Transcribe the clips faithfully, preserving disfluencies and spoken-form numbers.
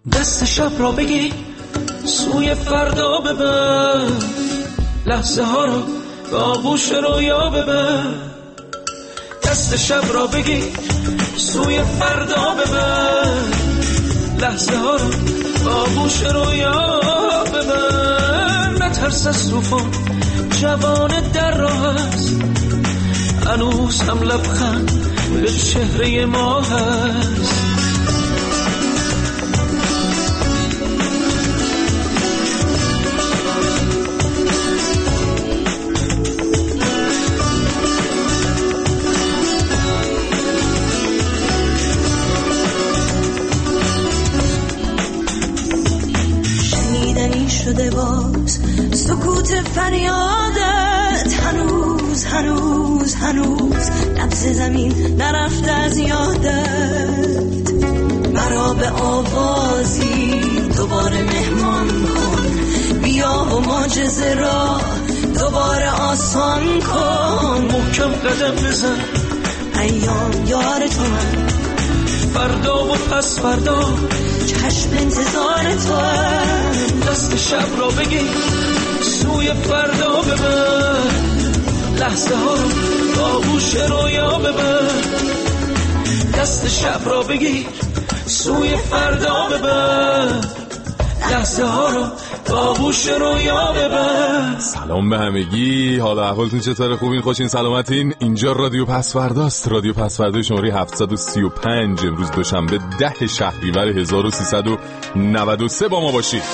دست شب را بگی سوی فردا ببر، لحظه ها رو به آغوش رویا ببر. دست شب را بگی سوی فردا ببر، لحظه ها رو به آغوش رویا ببر. نترس از طوفان، جوان در راه است، هنوز هم لبخند به چهره ما هست. شنیدنی شده باز سکوت فریادت، هنوز هنوز هنوز نبض زمین نرفته از یادت. مرا به آوازی دوباره مهمان کن، بیا و معجزه را دوباره آسان کن. محکم قدم بزن، ایام یار تو من، فردا و پس فردا چشم انتظار تو هم. دست شب را بگی سوی فردا ببر، لحظه ها رو با آغوش رویا ببر. دست شب را بگیر سوی فردا ببر، لحظه ها رو با آغوش رویا ببر. سلام به همگی، حال احوالتون چطوره؟ خوبین؟ خوشین؟ سلامتین؟ اینجا رادیو پسورداست، رادیو پسوردا شماره هفتصد و سی و پنج. امروز دوشنبه ده شهریور هزار و سیصد و نود و سه با ما باشید.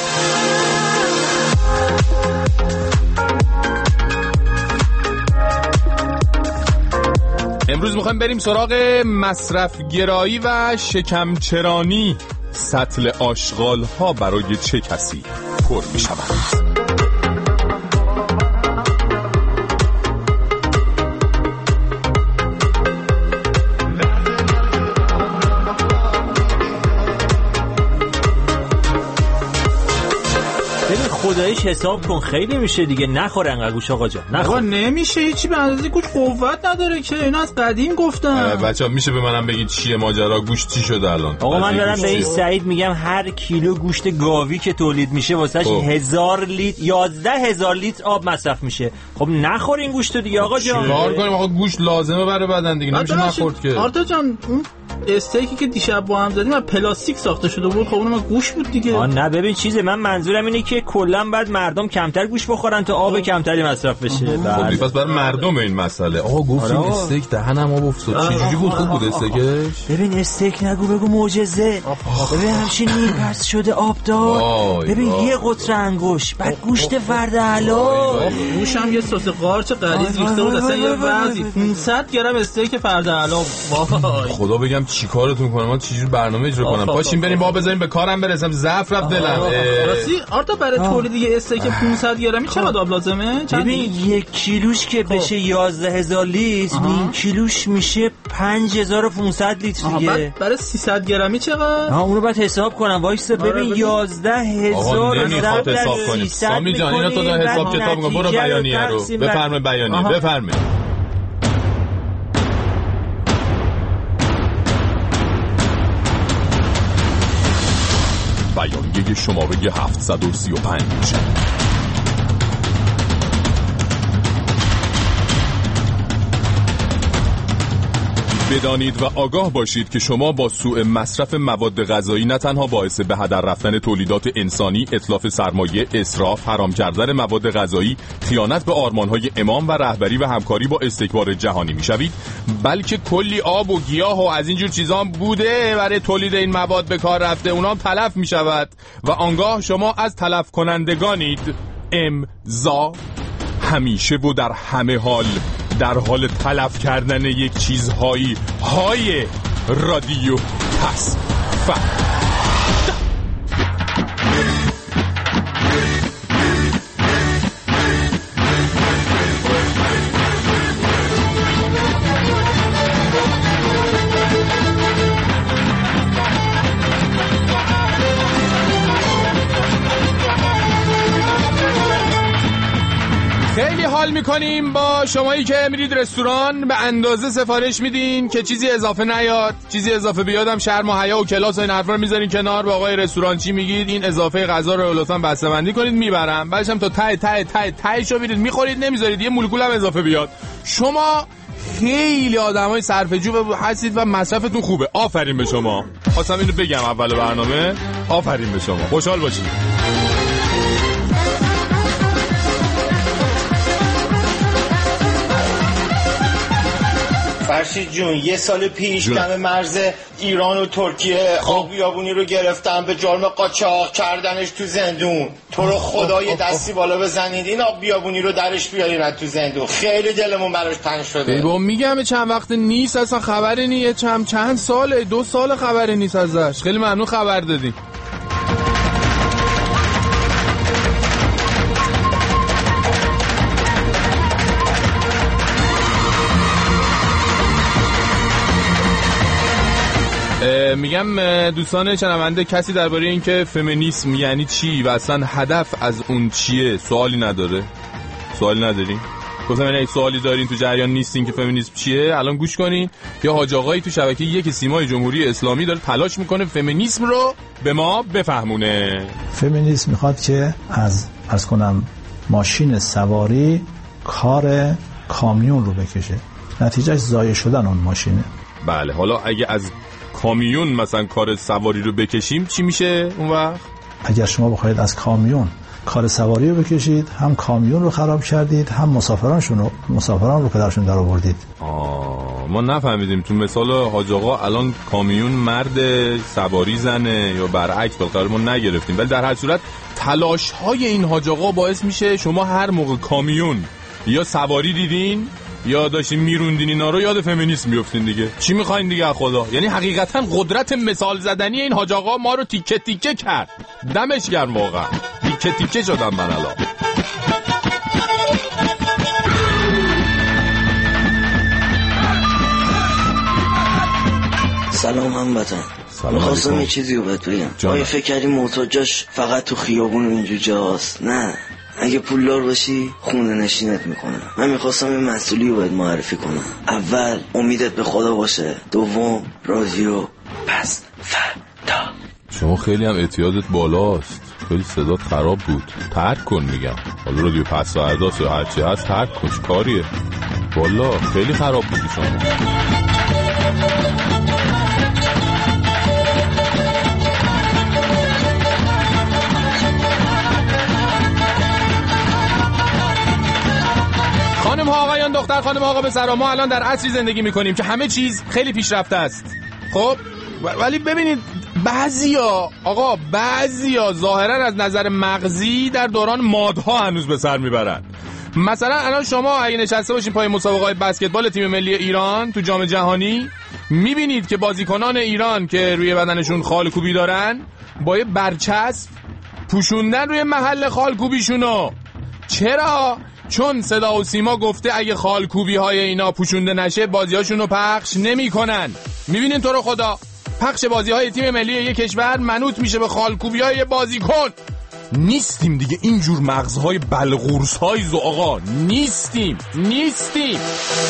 امروز میخوایم بریم سراغ مصرف گرایی و شکمچرانی. سطل آشغال ها برای چه کسی پر می شود؟ خداییش حساب کن، خیلی میشه دیگه. نخور انقدر گوش آقا جان، نخور. نمیشه، هیچی به اندازه گوش قوت نداره که، اینو از قدیم گفتم. بچه‌ها میشه به منم بگید چیه ماجرا؟ گوشت چی شده الان؟ آقا من دارم به این سعید میگم هر کیلو گوشت گاوی که تولید میشه واسش هزار لیتر یازده هزار لیتر آب مصرف میشه. خب نخور این گوشتو دیگه آقا جان. چیکار کنیم آقا؟ گوشت لازمه برای بدن دیگه، نمیشه نخورد که. آرتا جان اون استیکی که دیشب با هم زدیم از پلاستیک ساخته شده بود، خب اونم گوشت بود دیگه. آ نه ببین چیزه، من منظورم اینه که کلا بعد مردم کمتر گوشت بخورن تا آب کمتری مصرف بشه. خب پس برای مردم این مسئله. آقا گفتین استیک دهنم آب افتاد. چه جوری بود؟ خوب بود استیکش؟ ببین استیک نگو، بگو معجزه. ببین همچین نیم پس شده آب دار. ببین یه قطره انگوش، بعد گوشت فرد علا، گوشم یه سس قارچ غلیظ ریخته بود اصلا یه وضعی. پانصد گرم استیک فرد علا. وای خدا بگم چیکارتون کنم، من چجوری برنامه اجرا کنم؟ پاشیم بریم با بزنیم به کارم برسم. ضعف رفت دلم. راستی آرتا برای تولید یه استیک پانصد گرمی چقدر آب لازمه؟ ببین یک کیلوش که بشه یازده هزار لیتر، نیم کیلوش میشه پنج هزار و پانصد لیتر دیگه. برای سیصد گرمی چقدر؟ ها اونو باید حساب کنم. وایسا ببین یازده هزار نمیخواد حساب کنیم. سامی جان اینا تو داره حساب کتاب کن. برو بیانیه رو بفرمایید. بیانیه بفرمایید. بیانیه شماره هفتصد و سی و پنج. بدانید و آگاه باشید که شما با سوء مصرف مواد غذایی نه تنها باعث به هدر رفتن تولیدات انسانی، اتلاف سرمایه، اسراف، حرام کردن مواد غذایی، خیانت به آرمان‌های امام و رهبری و همکاری با استکبار جهانی میشوید، بلکه کلی آب و گیاه و از اینجور چیزا بوده برای تولید این مواد به کار رفته، اونا تلف میشود و آنگاه شما از تلف کنندگانید. امضا. همیشه و در همه حال در حال تلف کردن یک چیزهایی های رادیو پسوردا. حال میکنیم با شمایی که میرید رستوران، به اندازه سفارش میدین که چیزی اضافه نیاد، چیزی اضافه بیادم شرم و حیا و کلاس و این حرفا رو میذارین کنار. با آقای رستوران چی میگید؟ این اضافه غذا رو لطفاً بسته‌بندی کنید میبرم. بعدش هم تا ته ته ته تهشو میرید میخورید، نمیذارید یه مولکول هم اضافه بیاد. شما خیلی آدمای صرفه‌جو هستید و مصرفتون خوبه. آفرین به شما. خواستم اینو بگم اول برنامه. آفرین به شما. خوشحال باشید. فرشید جون، یه سال پیش دم مرز ایران و ترکیه آب بیابونی رو گرفتن، به جرم قاچاق کردنش تو زندون. تو رو خدا یه دستی بالا بزنید این آب بیابونی رو درش بیارین از تو زندون. خیلی دلمون براش تنگ شده. ای بابا میگم چند وقت نیست، اصلا خبری نیست. چند چند ساله، دو سال خبری نیست ازش. خیلی ممنون خبر دادی. میگم دوستان شنونده، کسی درباره این که فمینیسم یعنی چی و اصلا هدف از اون چیه سوالی نداره؟ سوالی ندارین؟ گفتم اگه سوالی دارین تو جریان نیستین که فمینیسم چیه، الان گوش کنین. یا حاج آقایی تو شبکه یک سیمای جمهوری اسلامی داره تلاش میکنه فمینیسم رو به ما بفهمونه. فمینیسم میخواد که از عرض کنم ماشین سواری کار کامیون رو بکشه، نتیجهش ضایع شدن اون ماشینه. بله، حالا اگه از کامیون مثلا کار سواری رو بکشیم چی میشه اون وقت؟ اگر شما بخواید از کامیون کار سواری رو بکشید، هم کامیون رو خراب کردید، هم مسافرانشون رو مسافران رو پدرشون در آوردید. آه، ما نفهمیدیم تو مثال حاج آقا الان کامیون مرد سواری زنه یا برعکس، بالاخره ما نگرفتیم. ولی در هر صورت تلاش های این حاج آقا باعث میشه شما هر موقع کامیون یا سواری دیدین یا داشتین میروندین اینا رو یاد فمینیسم میافتین دیگه. چی میخواین دیگه خدا؟ یعنی حقیقتا قدرت مثال زدنی این حاج آقا ما رو تیکه تیکه کرد. دمش گرم واقعا. تیکه تیکه شدم من الان. سلام هموطن. میخواستم یه چیزی رو بهت بگم. آیا فکر کردی محتاجاش فقط تو خیابون و اینجور جاست؟ نه، اگه پولدار باشی خونه نشینت میکنم. من میخواستم این مسئولی رو باید معرفی کنم. اول امیدت به خدا باشه، دوم رادیو پس فردا. شما خیلی هم اعتیادت بالاست، خیلی صدات خراب بود. ترک کن میگم. حالا رادیو پس فردا یا هرچی هست ترک کن، کاریه والا خیلی خراب بودی شما. خانم ها آقایان دختر خانم آقا به سلام، ما الان در عصری زندگی میکنیم که همه چیز خیلی پیشرفته است. خب ولی ببینید بعضیا آقا بعضیا ظاهرا از نظر مغزی در دوران مادها هنوز به سر میبرن. مثلا الان شما اگه نشسته باشین پای مسابقات بسکتبال تیم ملی ایران تو جام جهانی، میبینید که بازیکنان ایران که روی بدنشون خالکوبی دارن با یه برچسب پوشوندن روی محل خالکوبیشونو. چرا؟ چون صدا و سیما گفته اگه خالکوبی های اینا پوشونده نشه بازیاشونو پخش نمی کنن. میبینین تو رو خدا پخش بازی های تیم ملی یک کشور منوط میشه به خالکوبی های بازیکن. نیستیم دیگه اینجور مغزهای بلغورس های زو آقا، نیستیم نیستیم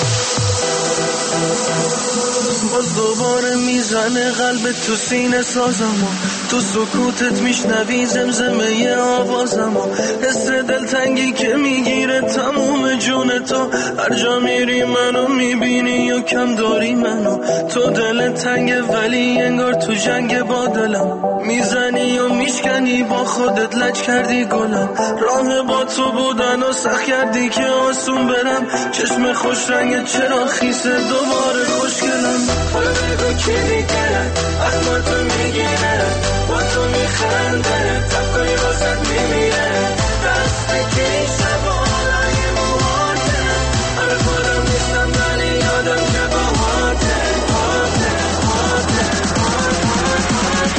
باز دوباره میزنه قلب تو سینه سازمو، تو سکوتت میشنوی زمزمه ی آوازمو، حس دلتنگی که میگیره تموم جون تو، هر جا میری منو میبینی یا کم داری منو، تو دل تنگه ولی انگار تو جنگ با دلم، میزنی و میشکنی با خودت لج کردی گلم، راه با تو بودن و سخت کردی که آسون برم، چشم خوش رنگ چرا خیسه دوباره خوشگلم، حالا بگو کی دیگه اخمار تو میگیره، با تو میخنده تفکایی واسد میمیره، دست کی شبا رنگ موهاته، حالا خودم نیستم ولی یادم که با هاته هاته هاته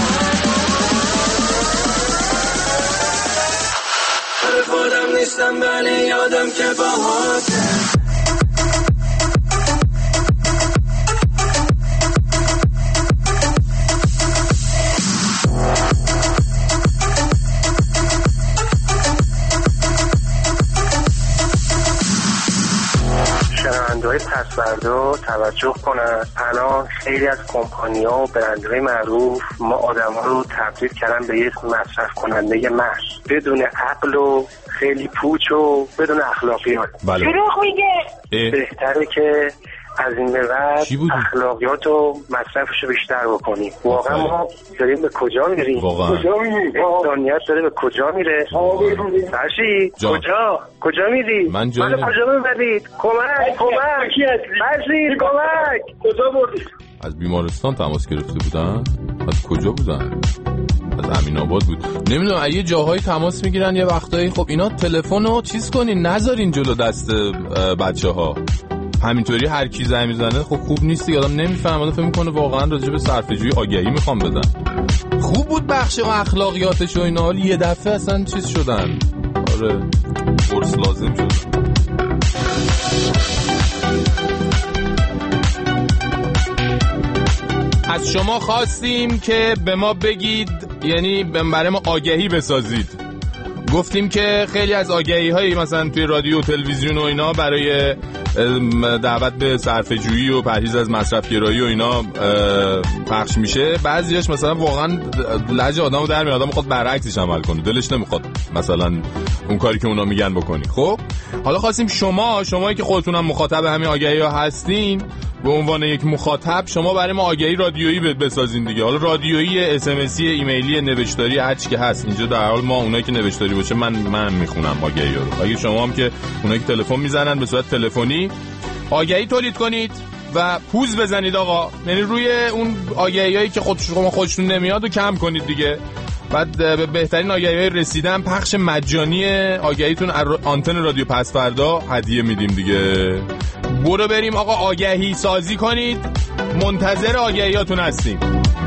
حالا خودم نیستم ولی یادم که با هاته. توجه کنن. الان خیلی از کمپانی‌ها و برندهای معروف ما آدم‌ها رو تبدیل کردن به یک مصرف کننده محض بدون عقل و خیلی پوچ و بدون اخلاقیات. بله. دروغ میگه. بهتره که از این به بعد اخلاقیات و مصرفش رو بیشتر بکنیم. واقعا ما داریم به کجا میریم؟ کجا میریم؟ انسانیت داره به کجا میره؟ فرشید کجا؟ کجا میری؟ من جایی منو کجا میبرید؟ کمک کمک فرشید کمک کجا بردید؟ از بیمارستان تماس گرفته بودن؟ از کجا بودن؟ از امین آباد بود. نمیدونم اگه جاهایی تماس میگیرن یه وقتایی خب اینا تلفنو چیز کنین نذارین جلو دست بچه‌ها. همینطوری هر کی زنگ میزنه خب خوب نیست. آدم نمیفهمه، آدم فکر میکنه واقعا راجع به صرفه‌جویی آگهی میخوام بدن. خوب بود بخش و اخلاقیاتش و اینا، یه دفعه اصلا چیز شدن. آره قرص لازم شدن. از شما خواستیم که به ما بگید، یعنی برای ما آگهی بسازید. گفتیم که خیلی از آگهی هایی مثلا توی رادیو و تلویزیون و اینا برای دعوت به صرفه‌جویی و پرهیز از مصرف گرایی و اینا پخش میشه، بعضیاش مثلا واقعا لهجه آدمو در میاره، آدم میخواد برعکسش عمل کنه، دلش نمیخواد مثلا اون کاری که اونا میگن بکنی. خب حالا خواستیم شما شمایی که خودتونم مخاطب همین آگهی ها هستین، به عنوان یک مخاطب شما برای ما آگهی رادیویی بسازین دیگه. حالا رادیویی، اس ام اسی، ایمیلی، نوشتاری، هر چی که هست. اینجا در حال ما اونایی که نوشتاری باشه من من میخونم آگهی رو. اگه شما هم که اونایی که تلفن میزنن به صورت تلفنی آگهی تولید کنید و پوز بزنید آقا، یعنی روی اون آگهیایی که خود شما خودتون نمیاد و کم کنید دیگه. بعد به بهترین آگهی‌های رسیدن پخش مجانی آگهیتون آنتن رادیو پس فردا هدیه میدیم دیگه. برو بریم آقا آگهی سازی کنید، منتظر آگهیاتون هستیم.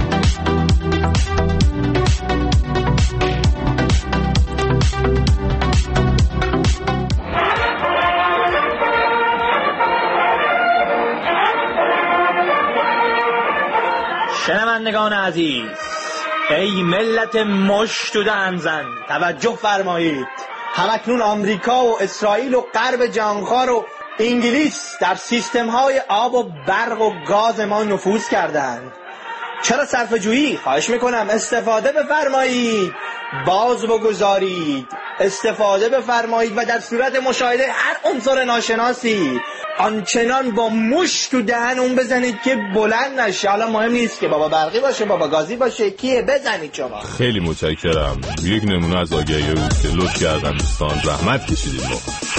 شنوندگان عزیز، ای ملت مشت و دهنزن توجه فرمایید. همکنون آمریکا و اسرائیل و غرب جهانخوار و انگلیس در سیستم های آب و برق و گاز ما نفوذ کردند. چرا صرفه‌جویی؟ خواهش میکنم استفاده بفرمایید، باز بگذارید، استفاده بفرمایید و در صورت مشاهده هر عنصر ناشناسی آنچنان با مشت و دهن اون بزنید که بلند نشه. حالا مهم نیست که بابا برقی باشه بابا گازی باشه، کیه بزنید شما. خیلی متشکرم. یک نمونه از آگهی بود که لطف کردن دوستان، زحمت کشیدید. ما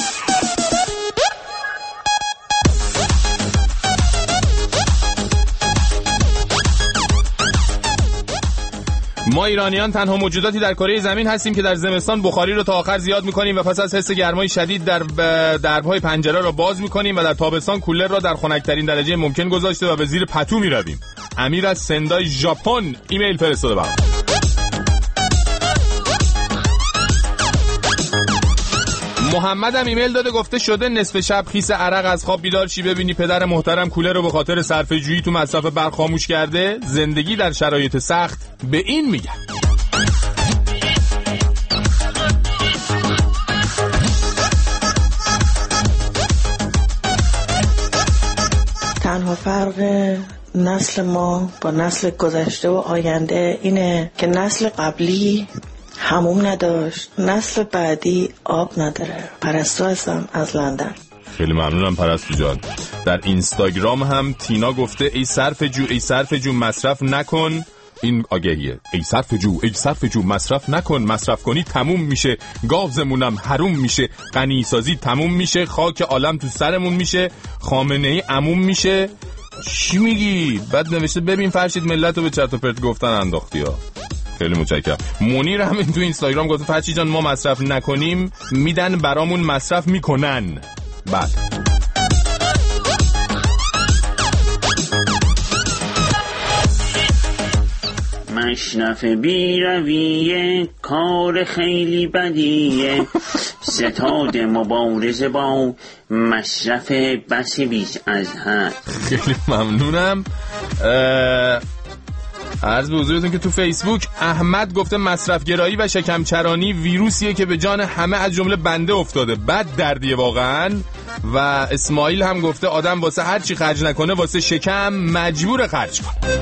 ما ایرانیان تنها موجوداتی در کره زمین هستیم که در زمستان بخاری رو تا آخر زیاد می‌کنیم و پس از حس گرمای شدید در درب‌های پنجره را باز می‌کنیم و در تابستان کولر را در خنک‌ترین درجه ممکن گذاشته و به زیر پتو می‌رویم. امیر از سندای ژاپن ایمیل فرستاده برام. محمد هم ایمیل داده، گفته شده نصف شب خیس عرق از خواب بیدار شی ببینی پدر محترم کولر رو به خاطر صرفه‌جویی تو مصرف برق خاموش کرده. زندگی در شرایط سخت به این میگن. تنها فرق نسل ما با نسل گذشته و آینده اینه که نسل قبلی حموم نداشت، نسل بعدی آب نداره. پرستو هستم از لندن. خیلی ممنونم پرستو جان. در اینستاگرام هم تینا گفته ای صرفه‌جو ای صرفه‌جو مصرف نکن. این آگهیه. ای صرفه‌جو ای صرفه‌جو مصرف نکن، مصرف کنی تموم میشه، گازمونم حروم میشه، غنی سازی تموم میشه، خاک عالم تو سرمون میشه، خامنه ای عموم میشه. چی میگی؟ بعد نوشته ببین فرشید ملت رو به چرت و پرت گفتن انداختی ها. خیلی متشکرم. منیر هم تو اینستاگرام گفته فرشید جان ما مصرف نکنیم میدن برامون مصرف میکنن. بعد مصرف بیرویه کار خیلی بدیه، ستاد مبارزه با مصرف بس بیش از حد. خیلی ممنونم. عرض به حضورتون که تو فیسبوک احمد گفته مصرف گرایی و شکم چرانی ویروسیه که به جان همه از جمله بنده افتاده. بد دردیه واقعا. و اسماعیل هم گفته آدم واسه هر چی خرج نکنه واسه شکم مجبور خرج کنه.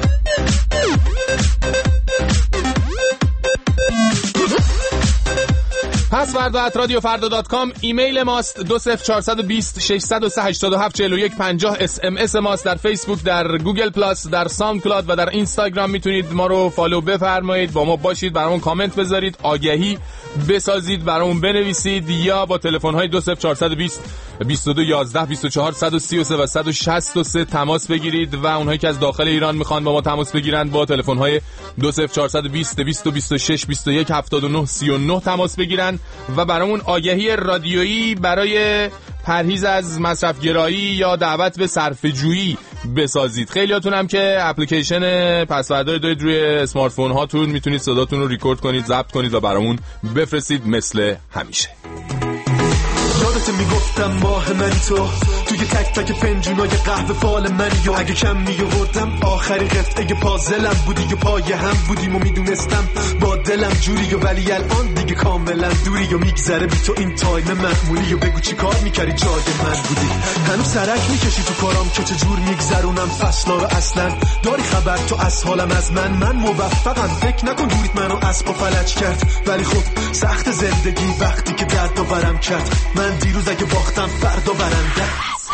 پس فردا ات رادیو فردا دات کام ایمیل ماست، دو صفر چهار دو صفر شش صفر سه هشت هفت چهار یک پنجاه اس ام اس ماست، در فیسبوک، در گوگل پلاس، در ساوند کلاد و در اینستاگرام میتونید ما رو فالو بفرمایید، با ما باشید، برامون کامنت بذارید، آگهی بسازید، برامون بنویسید یا با تلفن های دو صفر چهار دو صفر بیست و دو یازده بیست و چهار صد و سی و سه و صد و شصت و سه تماس بگیرید و اونهایی که از داخل ایران میخوان با ما تماس بگیرن با تلفن های دو صفر چهار دو صفر دویست و بیست و شش بیست و یک هفتاد و نه سی و نه تماس بگیرن و برامون آگهی رادیویی برای پرهیز از مصرف گرایی یا دعوت به صرفه‌جویی بسازید. خیلیاتون هم که اپلیکیشن پسوردهای دارید روی اسمارت فون هاتون، میتونید صداتون رو ریکورد کنید، ضبط کنید و برامون بفرستید مثل همیشه. یادت میگفتم ماه من تو توی تک تک فنجونای قهوه فال منی و اگه کم میوردم آخری قطعه پازلم بودی و پای هم بودیم و میدونستم با دلم جوری و ولی الان دیگه کاملا دوری و میگذره بی تو این تایم معمولی و بگو چی کار میکردی جای من بودی. هنوز سرک میکشی تو کارام که چجور میگذرونم فصلا رو، اصلا داری خبر تو از حالم از من من موفقم، فکر نکن دوریت منو اسب و فلج کرد ولی خب سخت زندگی وقتی که درد و برم کرد. من دیروز اگه باختم فردا برنده.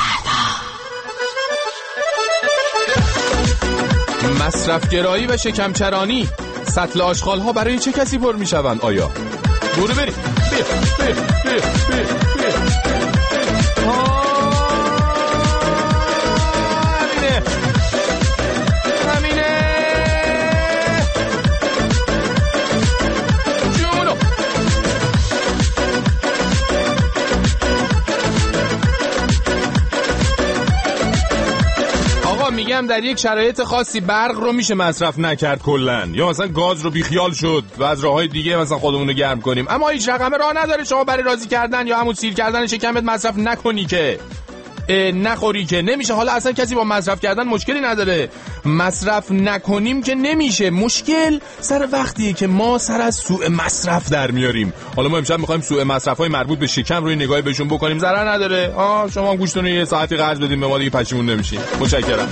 مصرفگرایی و شکمچرانی، سطل آشغال ها برای چه کسی پر می شوند؟ آیا برو بریم بیا بیا بیا بیا بیا همینه همینه جونو. آقا میگم در یک شرایط خاصی برق رو میشه مصرف نکرد کلن، یا مثلا گاز رو بیخیال شد و از راههای دیگه مثلا خودمون رو گرم کنیم، اما هیچ رقم راه نداره شما برای راضی کردن یا همون سیر کردن شکمت مصرف نکنی که نخوری که نمیشه. حالا اصلا کسی با مصرف کردن مشکلی نداره، مصرف نکنیم که نمیشه. مشکل سر وقتیه که ما سر از سوء مصرف در میاریم. حالا ما امشب میخوایم سوء مصرف های مربوط به شکم روی نگاهی بهشون بکنیم، ضرر نداره. آه شما هم گوشتون رو یه ساعتی قرض بدیم به ما دیگه پشیمون نمیشین. متشکرم.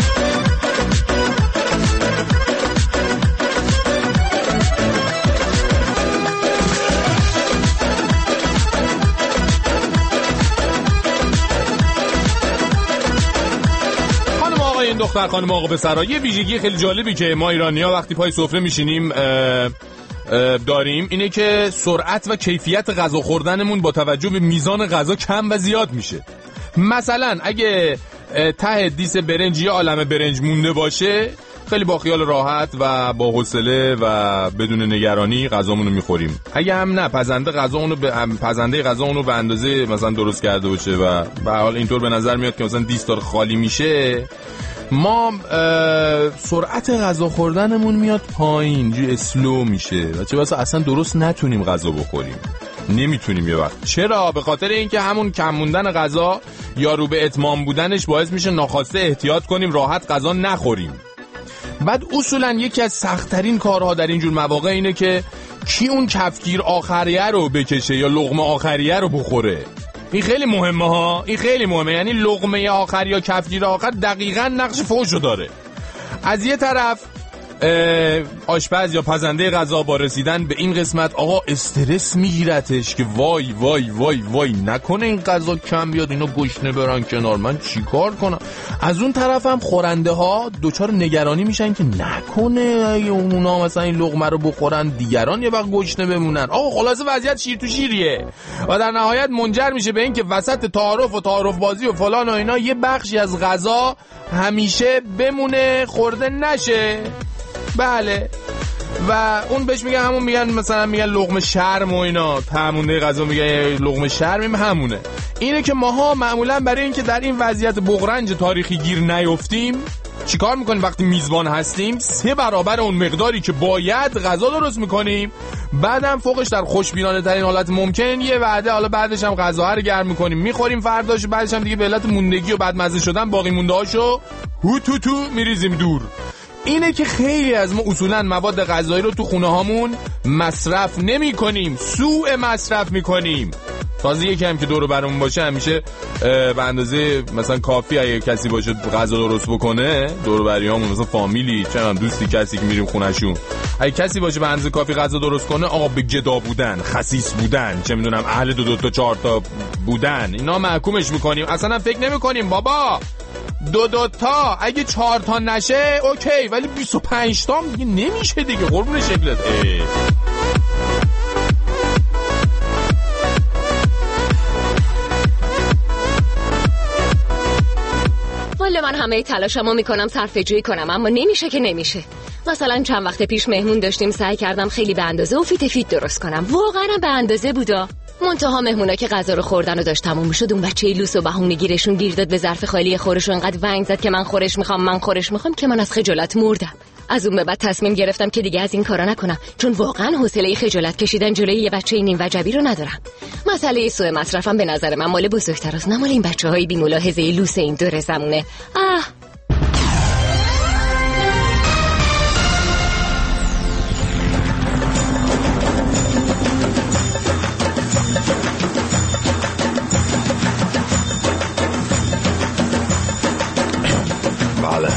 دختر خانم آقا پسرا، یه ویژگی خیلی جالبی که ما ایرانی‌ها وقتی پای سفره میشینیم داریم اینه که سرعت و کیفیت غذا خوردنمون با توجه به میزان غذا کم و زیاد میشه. مثلا اگه ته دیس برنج یا عالمه برنج مونده باشه، خیلی با خیال راحت و با حوصله و بدون نگرانی غذامون رو میخوریم. اگه هم نه پزنده غذا اونو به پزنده غذا اونو به اندازه مثلا درست کرده باشه و به حال اینطور به نظر میاد که مثلا دیس داره خالی میشه، ما سرعت غذا خوردنمون میاد پایین، جو اسلو میشه و چه واسه اصلا درست نتونیم غذا بخوریم. نمیتونیم یه وقت. چرا؟ به خاطر اینکه همون کم موندن غذا یا رو به اتمام بودنش باعث میشه ناخواسته احتیاط کنیم راحت غذا نخوریم. بعد اصولا یکی از سخت‌ترین کارها در اینجور مواقع اینه که کی اون کفگیر آخریه رو بکشه یا لقمه آخریه رو بخوره. این خیلی مهمه ها، این خیلی مهمه. یعنی لقمه آخر یا کفگیر آخر دقیقاً نقش فوشو داره. از یه طرف آشپز یا پزنده غذا با رسیدن به این قسمت آقا استرس میگیرتش که وای وای وای وای نکنه این غذا کم بیاد اینا گشنه برن کنار، من چیکار کنم. از اون طرف هم خورنده ها دوچار نگرانی میشن که نکنه اگه اونا مثلا این لقمه رو بخورن دیگران یه وقت گشنه بمونن. آقا خلاصه وضعیت شیر تو شیریه و در نهایت منجر میشه به این که وسط تعارف و تعارف بازی و فلان و اینا یه بخشی از غذا همیشه بمونه، خورده نشه. بله. و اون بهش میگن همون میگن مثلا میگن لقمه شرم و اینا، همونه غذا میگن لقمه شرم همونه. اینه که ماها معمولا برای اینکه در این وضعیت بغرنج تاریخی گیر نیفتیم چیکار میکنیم؟ وقتی میزبان هستیم سه برابر اون مقداری که باید غذا درست میکنیم، بعدم فوقش در خوشبینانه ترین حالت ممکن یه وعده حالا بعدش هم غذا رو گرم میکنیم میخوریم، فرداش بعدش هم دیگه به علت موندگی و بدمزه شدن باقی مونده هاشو هو تو تو میریزیم دور. اینه که خیلی از ما اصولا مواد غذایی رو تو خونه هامون مصرف نمی کنیم، سوء مصرف می کنیم. تازه یکی هم که دور برمون باشه همیشه به اندازه مثلا کافی اگه کسی باشه غذا درست بکنه، دور بریامون مثلا فامیلی، چنان دوستی، کسی که میریم خونهشون، اگه کسی باشه به اندازه کافی غذا درست کنه، آقا به گدا بودن، خسیس بودن، چه میدونم اهل دو دو تا چهار تا بودن، اینا محکومش میکنیم. اصلا فکر نمیکنیم بابا دو دو تا اگه چهار تا نشه اوکی، ولی بیست و پنج تا دیگه نمیشه دیگه، قربون شکلت. والا من همه تلاشمو میکنم صرفه جویی کنم، اما نمیشه که نمیشه. مثلا چند وقت پیش مهمون داشتیم، سعی کردم خیلی به اندازه و فیت فیت درست کنم، واقعا به اندازه بودا. منتها مهمونا که غذا رو خوردن و داشت تموم میشد، اون بچه لوس و بهونه گیرشون گیر داد به ظرف خالی خورش و انقدر ونگ زد که من خورش میخوام من خورش میخوام که من از خجالت مردم. از اون به بعد تصمیم گرفتم که دیگه از این کارا نکنم، چون واقعا حوصله خجالت کشیدن جلوی یه بچه نیم وجبی رو ندارم. مسئله سوء مصرفم به نظر من مال بزرگتر است، نه مال این بچه‌های بی ملاحظه لوس این دور زمونه. اه بله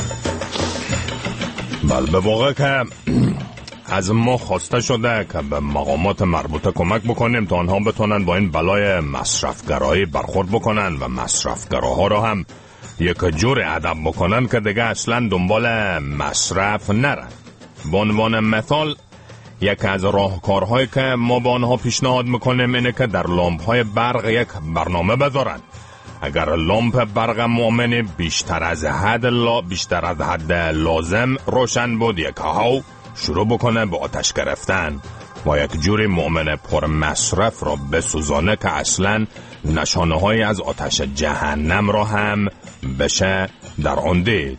بله به واقع که از ما خواسته شده که به مقامات مربوطه کمک بکنیم تا آنها بتونن با این بلای مصرفگرایی برخورد بکنن و مصرفگراها را هم یک جور ادب بکنن که دیگه اصلا دنبال مصرف نرن. به عنوان مثال یک از راهکارهایی که ما با آنها پیشنهاد میکنیم اینه که در لامپ‌های برق یک برنامه بذارن. اگر لامپ برق مؤمن بیشتر از حد لا بیشتر از حد لازم روشن بود، یک هاو شروع بکنه به آتش گرفتن و یک جوری مؤمن پر مصرف را بسوزانه که اصلا نشانه های از آتش جهنم را هم بشه در آن دید.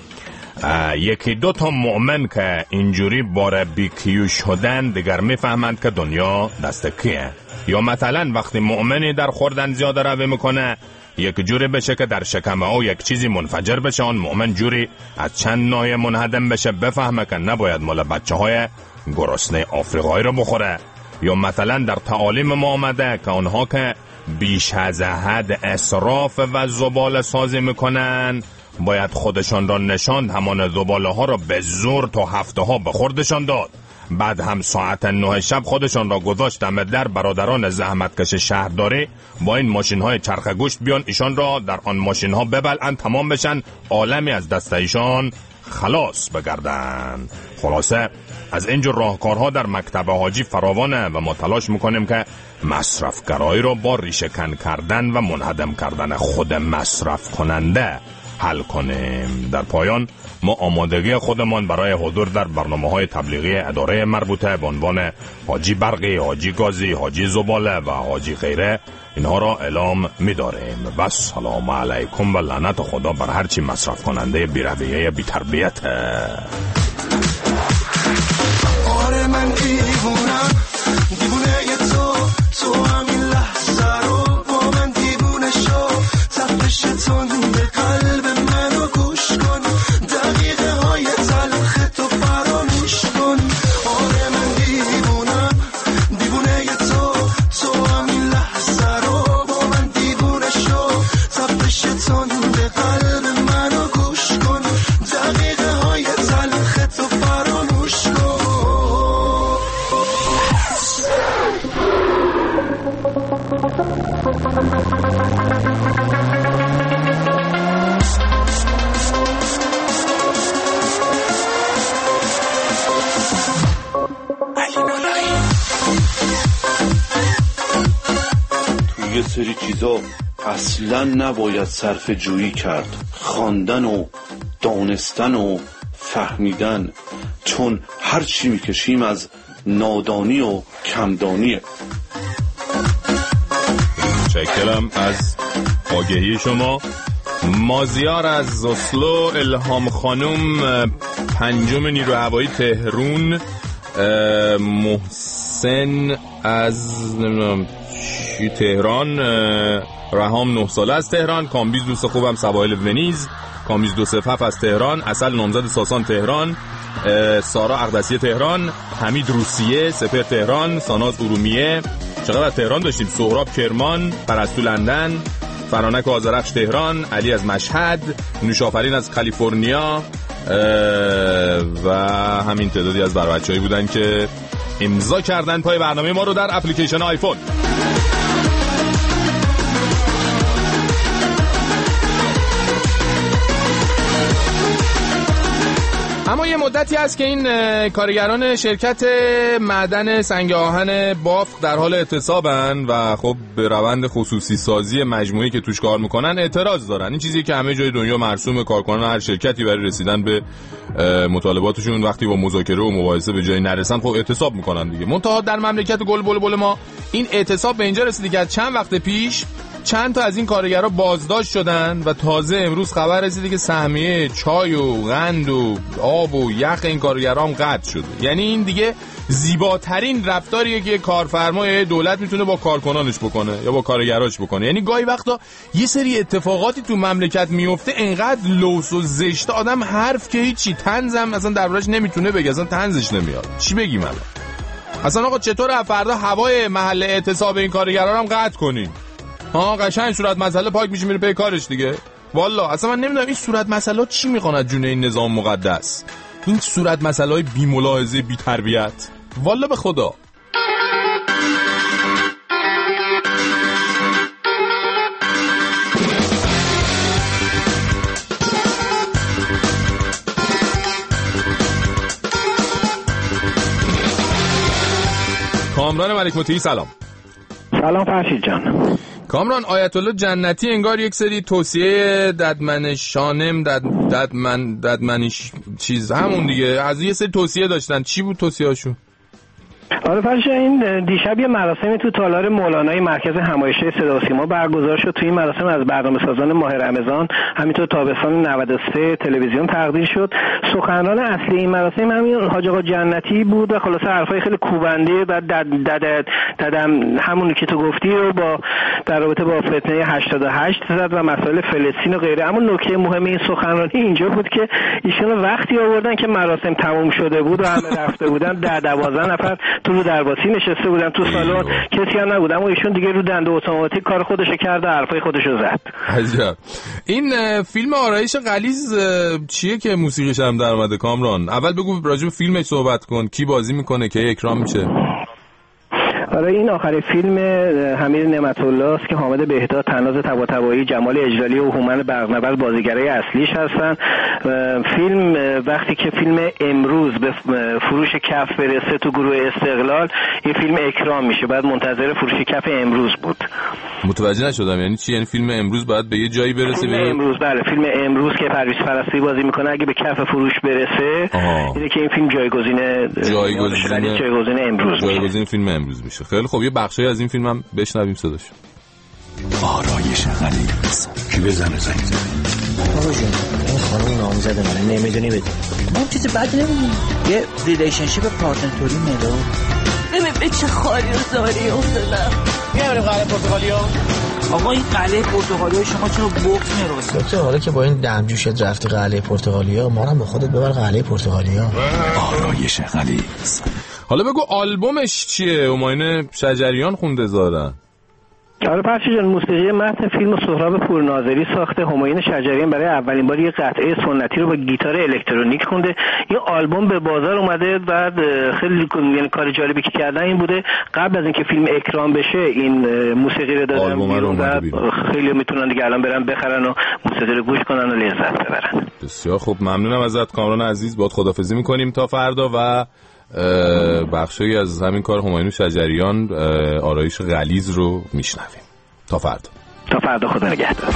یکی دو تا مؤمن که اینجوری بار بیکیو شدن دیگر میفهمند که دنیا دست کیه. یا مثلا وقتی مؤمنی در خوردن زیاده روی میکنه، یک جوری بشه که در شکمه او یک چیزی منفجر بشه، آن مؤمن جوری از چند ناحیه منهدم بشه، بفهمه که نباید مال بچه های گرسنه آفریقایی رو بخوره. یا مثلا در تعالیم ما آمده که آنها که بیش از حد اسراف و زباله سازی میکنن باید خودشان را نشاند، همان زباله ها را به زور تا هفته ها به خوردشان داد. بعد هم ساعت نه شب خودشان را گذاشت دم در برادران زحمتکش شهرداری با این ماشین های چرخ گوشت بیان ایشان را در آن ماشین ها ببلعن، تمام بشن، عالمی از دست ایشان خلاص بگردن. خلاصه از اینجور راهکارها در مکتب حاجی فراوانه و ما تلاش میکنیم که مصرفگرایی را با ریشه کن کردن و منهدم کردن خود مصرف کننده حل کنیم. در پایان ما آمادگی خودمان برای حضور در برنامه‌های تبلیغی اداره مربوطه به عنوان حاجی برقی، حاجی گازی، حاجی زباله و حاجی خیره اینها را اعلام می‌داریم. و سلام علیکم و لعنت خدا بر هر چی مصرف کننده بی‌رویه بی‌تربیت. آره من دیوونم، دیوونه تو، تو همین لحظه رو با من دیوونه شو، تپش تنده قلب منو گوش کن، دقیقه های تلخ تو فراموش کن. آره من دیوونم، دیوونه تو، تو همین لحظه رو با من دیوونه شو، تپش تنده قلب منو گوش کن، دقیقه های تلخ تو فراموش کن. توی یه سری چیزا اصلا نباید صرف جویی کرد، خواندن و دانستن و فهمیدن، چون هر چی میکشیم از نادانی و کمدانیه. شکرم از آگهی شما. مازیار از اسلو، الهام خانم پنجم نیرو هوایی تهران، محسن از نمیدونم چی تهران، رهام نه ساله از تهران، کامبیز دوست خوبم سواحل ونیز، کامبیز دو صفف از تهران، اصل نامزد ساسان تهران، سارا اقدسی تهران، حمید روسیه سپر تهران، ساناز ارومیه، چقدر از تهران داشتیم. سهراب کرمان، پرستو لندن، فرانک آذرخش تهران، علی از مشهد، نوشافرین از کالیفرنیا و همین تعدادی از بچه‌هایی بودن که امضا کردن پای برنامه ما رو در اپلیکیشن آیفون. اما یه مدتی هست که این کارگران شرکت معدن سنگ آهن بافق در حال اعتصابن و خب به روند خصوصی سازی مجموعی که توش کار میکنن اعتراض دارن. این چیزی که همه جای دنیا مرسوم، کارکنان هر شرکتی برای رسیدن به مطالباتشون وقتی با مذاکره و مباحثه به جایی نرسن خب اعتصاب میکنن دیگه. منتها در مملکت گل بل بل ما این اعتصاب به اینجا رسیده که چند وقت پیش چند تا از این کارگرها بازداشت شدن و تازه امروز خبر رسیده که سهمیه چای و قند و آب و یخ این کارگرها هم قطع شده. یعنی این دیگه زیباترین رفتاریه که کارفرمای دولت میتونه با کارکنانش بکنه یا با کارگراش بکنه. یعنی گاهی وقتا یه سری اتفاقاتی تو مملکت میفته انقدر لوس و زشت آدم حرف که هیچی طنزم اصلا دربارش نمیتونه بگه، اصلا طنزش نمیاد. چی بگیم الان؟ اصلا آقا چطور فردا هوای محل اعتصاب این کارگرا رو هم قطع کنیم؟ ها قشنگ صورت مسئله پاک میشه میره پی کارش دیگه. والله اصلا من نمیدونم این صورت مسئله چی میخوان از جون این نظام مقدس، این صورت مسئله های بی ملاحظه بی تربیت. والله به خدا. کامران ملک مطیعی سلام. سلام فرشید جان. کامران، آیت الله جنتی انگار یک سری توصیه ددمنش شانم دد ددمن ددمنش چیز همون دیگه از یه سری توصیه داشتن. چی بود توصیه‌هاشون؟ آره فرشید، این دیشب یه مراسمی تو تالار مولانای مرکز همایشی صدا و سیما برگزار شد. تو این مراسم از برنامه‌سازان ماه رمضان همینطور تابستان نود و سه تلویزیون تقدیر شد. سخنران اصلی این مراسم همین حاج آقا جنتی بود و خلاصه حرفای خیلی کوبنده و دد دد ددم همونی که تو گفتی رو با در رابطه با فتنه هشتاد و هشت زد و مسائل فلسطین و غیره. اما نکته مهم این سخنرانی اینجا بود که ایشون وقتی آوردن که مراسم تموم شده بود و همه رفته بودن ده دوازده نفر تو رو درباسی نشسته بودن تو سالن، کسی هم نبود، اما ایشون دیگه رو دنده اتوماتیک کار خودشو کرد و حرفای خودشو زد. عجب. این فیلم آرایش غلیظ چیه که موسیقیش هم در اومده کامران؟ اول بگو راجع به فیلمش صحبت کن، کی بازی میکنه، کی اکرام میشه؟ آره این آخرین فیلم حمید نعمت الله است که حامد بهداد، طناز طباطبایی، جمال اجلالی و هومن برقنورد بازیگرای اصلیش هستن. فیلم وقتی که فیلم امروز به فروش کف برسه تو گروه استقلال این فیلم اکرام میشه، بعد منتظر فروش کف امروز بود. متوجه نشدم یعنی چی؟ یعنی فیلم امروز باید به یه جایی برسه؟ فیلم به... امروز بله فیلم امروز که پرویز پرستی بازی میکنه اگه به کف فروش برسه اینه که این فیلم جایگزین جایگزین جایگزین امروز جایگزین فیلم امروز میشه. خیلی خب یه بخشی از این فیلم هم بشنویم صداش. آرایش غلیظ کی بزنه زنگ زنه؟ بابا جون این خانم نامزد منه، نمیدونی بده ما چیز بد نمیدونی، یه ریلیشنشیپ پارتنری ملو. ببین به چه خالی و زاری افتادم. میاریم قلعه پرتغالیا. آقا این قلعه پرتغالیا شما چرا بوکس میرسید؟ دکتر حالا که با این دمجوشت رفتی قلعه پرتغالیا، ما هم با خودت ببر قلعه پرتغالیا. آرایش غلیظ. حالا بگو آلبومش چیه؟ همایون شجریان خونده زارن. آره پرشی جان، موسیقی متن فیلم سهراب پورناظری ساخته. همایون شجریان برای اولین بار یه قطعه سنتی رو با گیتار الکترونیک خونده. این آلبوم به بازار اومده، بعد خیلی یعنی کار جالبی که کردن این بوده قبل از اینکه فیلم اکرام بشه این موسیقی رو دادن بیرون و خیلی میتونن دیگه الان برن بخرن و موسیقی رو گوش کنن و لذت ببرن. بسیار خوب، ممنونم ازت کامران عزیز. باهات خداحافظی می‌کنیم تا فردا و بخشی از همین کار همایون شجریان آرایش غلیظ رو میشنویم. تا فردا. تا فردا، خدا نگهدار.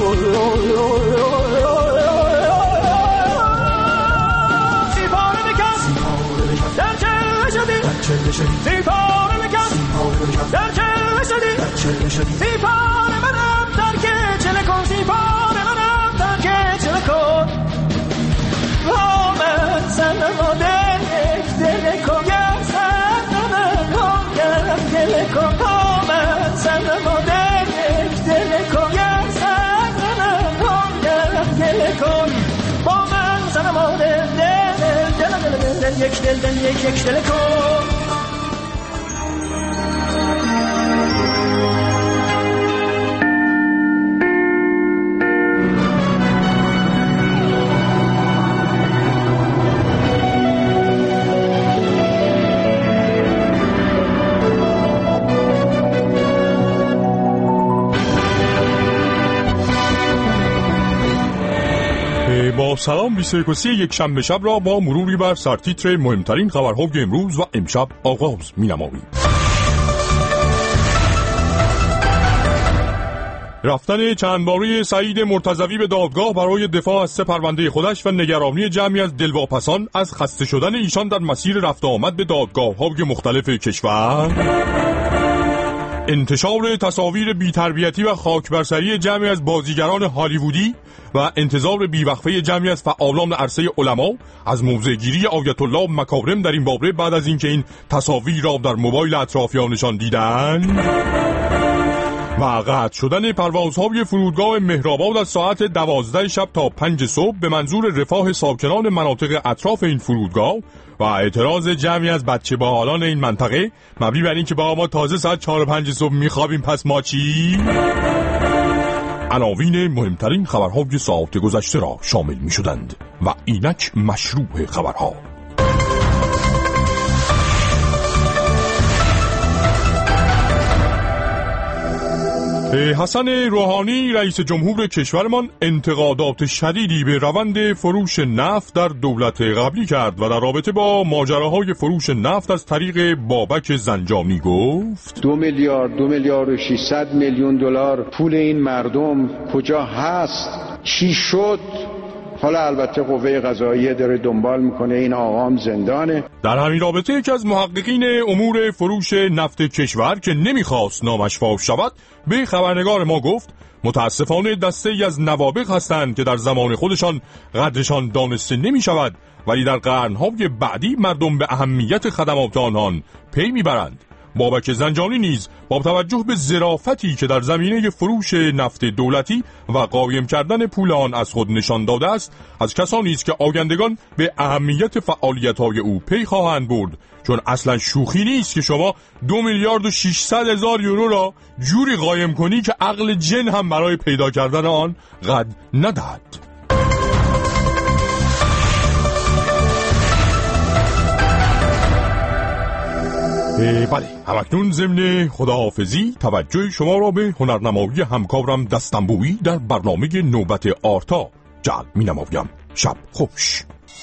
دیپاره بکن در چله شدی دیپاره منم در که چله کن دیپاره منم در که چله کن با من سنم و دل یک دل کن گر سنم کن گر دل کن با من سنم و دل یک دل کن گر سنم کن گر دل کن با من سنم و دل دل دل دل دل یک دل دل یک یک دل کن. با سلام بیست و یک یک شنبه شب را با مروری بر سرتیتر مهمترین خبرهای امروز و امشب آغاز می‌نماییم. رفتن چند باره سعید مرتضوی به دادگاه برای دفاع از سه پرونده خودش و نگرانی جمعی از دلواپسان از خسته شدن ایشان در مسیر رفت آمد به دادگاه‌های مختلف کشور، انتشار تصاویر بی‌تربیتی و خاکبرسری جمعی از بازیگران هالیوودی و انتظار بیوقفه جمعی از فعالان عرصه علما از موضع‌گیری آیت الله مکارم در این باره بعد از اینکه این تصاویر را در موبایل اطرافیانشان دیدند، و قطع شدن پروازهای فرودگاه مهرآباد از ساعت دوازده شب تا پنج صبح به منظور رفاه ساکنان مناطق اطراف این فرودگاه و اعتراض جمعی از بچه باحالان این منطقه مبنی بر اینکه با ما تازه ساعت چهار و پنج صبح میخوابیم پس ما چی؟ عناوین مهمترین خبرهای ساعت گذشته را شامل میشدند و اینک مشروع خبرها. حسن روحانی رئیس جمهور کشورمان انتقادات شدیدی به روند فروش نفت در دولت قبلی کرد و در رابطه با ماجراهای فروش نفت از طریق بابک زنجانی گفت دو میلیارد دو میلیارد و ششصد میلیون دلار پول این مردم کجا هست؟ چی شد؟ حالا البته قوه قضاییه داره دنبال میکنه این آقام زندانه. در همین رابطه یکی از محققین امور فروش نفت کشور که نمیخواست نامش فاش شود به خبرنگار ما گفت متاسفانه دسته‌ای از نوابغ هستند که در زمان خودشان قدرشان دانسته نمیشود ولی در قرنهای بعدی مردم به اهمیت خدمات آنان پی میبرند. بابک زنجانی نیز با توجه به ظرافتی که در زمینه فروش نفت دولتی و قایم کردن پول آن از خود نشان داده است از کسانی است که آیندگان به اهمیت فعالیت‌های او پی خواهند برد، چون اصلا شوخی نیست که شما دو میلیارد و ششصد هزار یورو را جوری قایم کنی که عقل جن هم برای پیدا کردن آن قد ندهد. بله، همکنون ضمن خداحافظی توجه شما را به هنرنمایی همکارم دستنبویی در برنامه نوبت آرتا جلب می نمایم. شب خوش.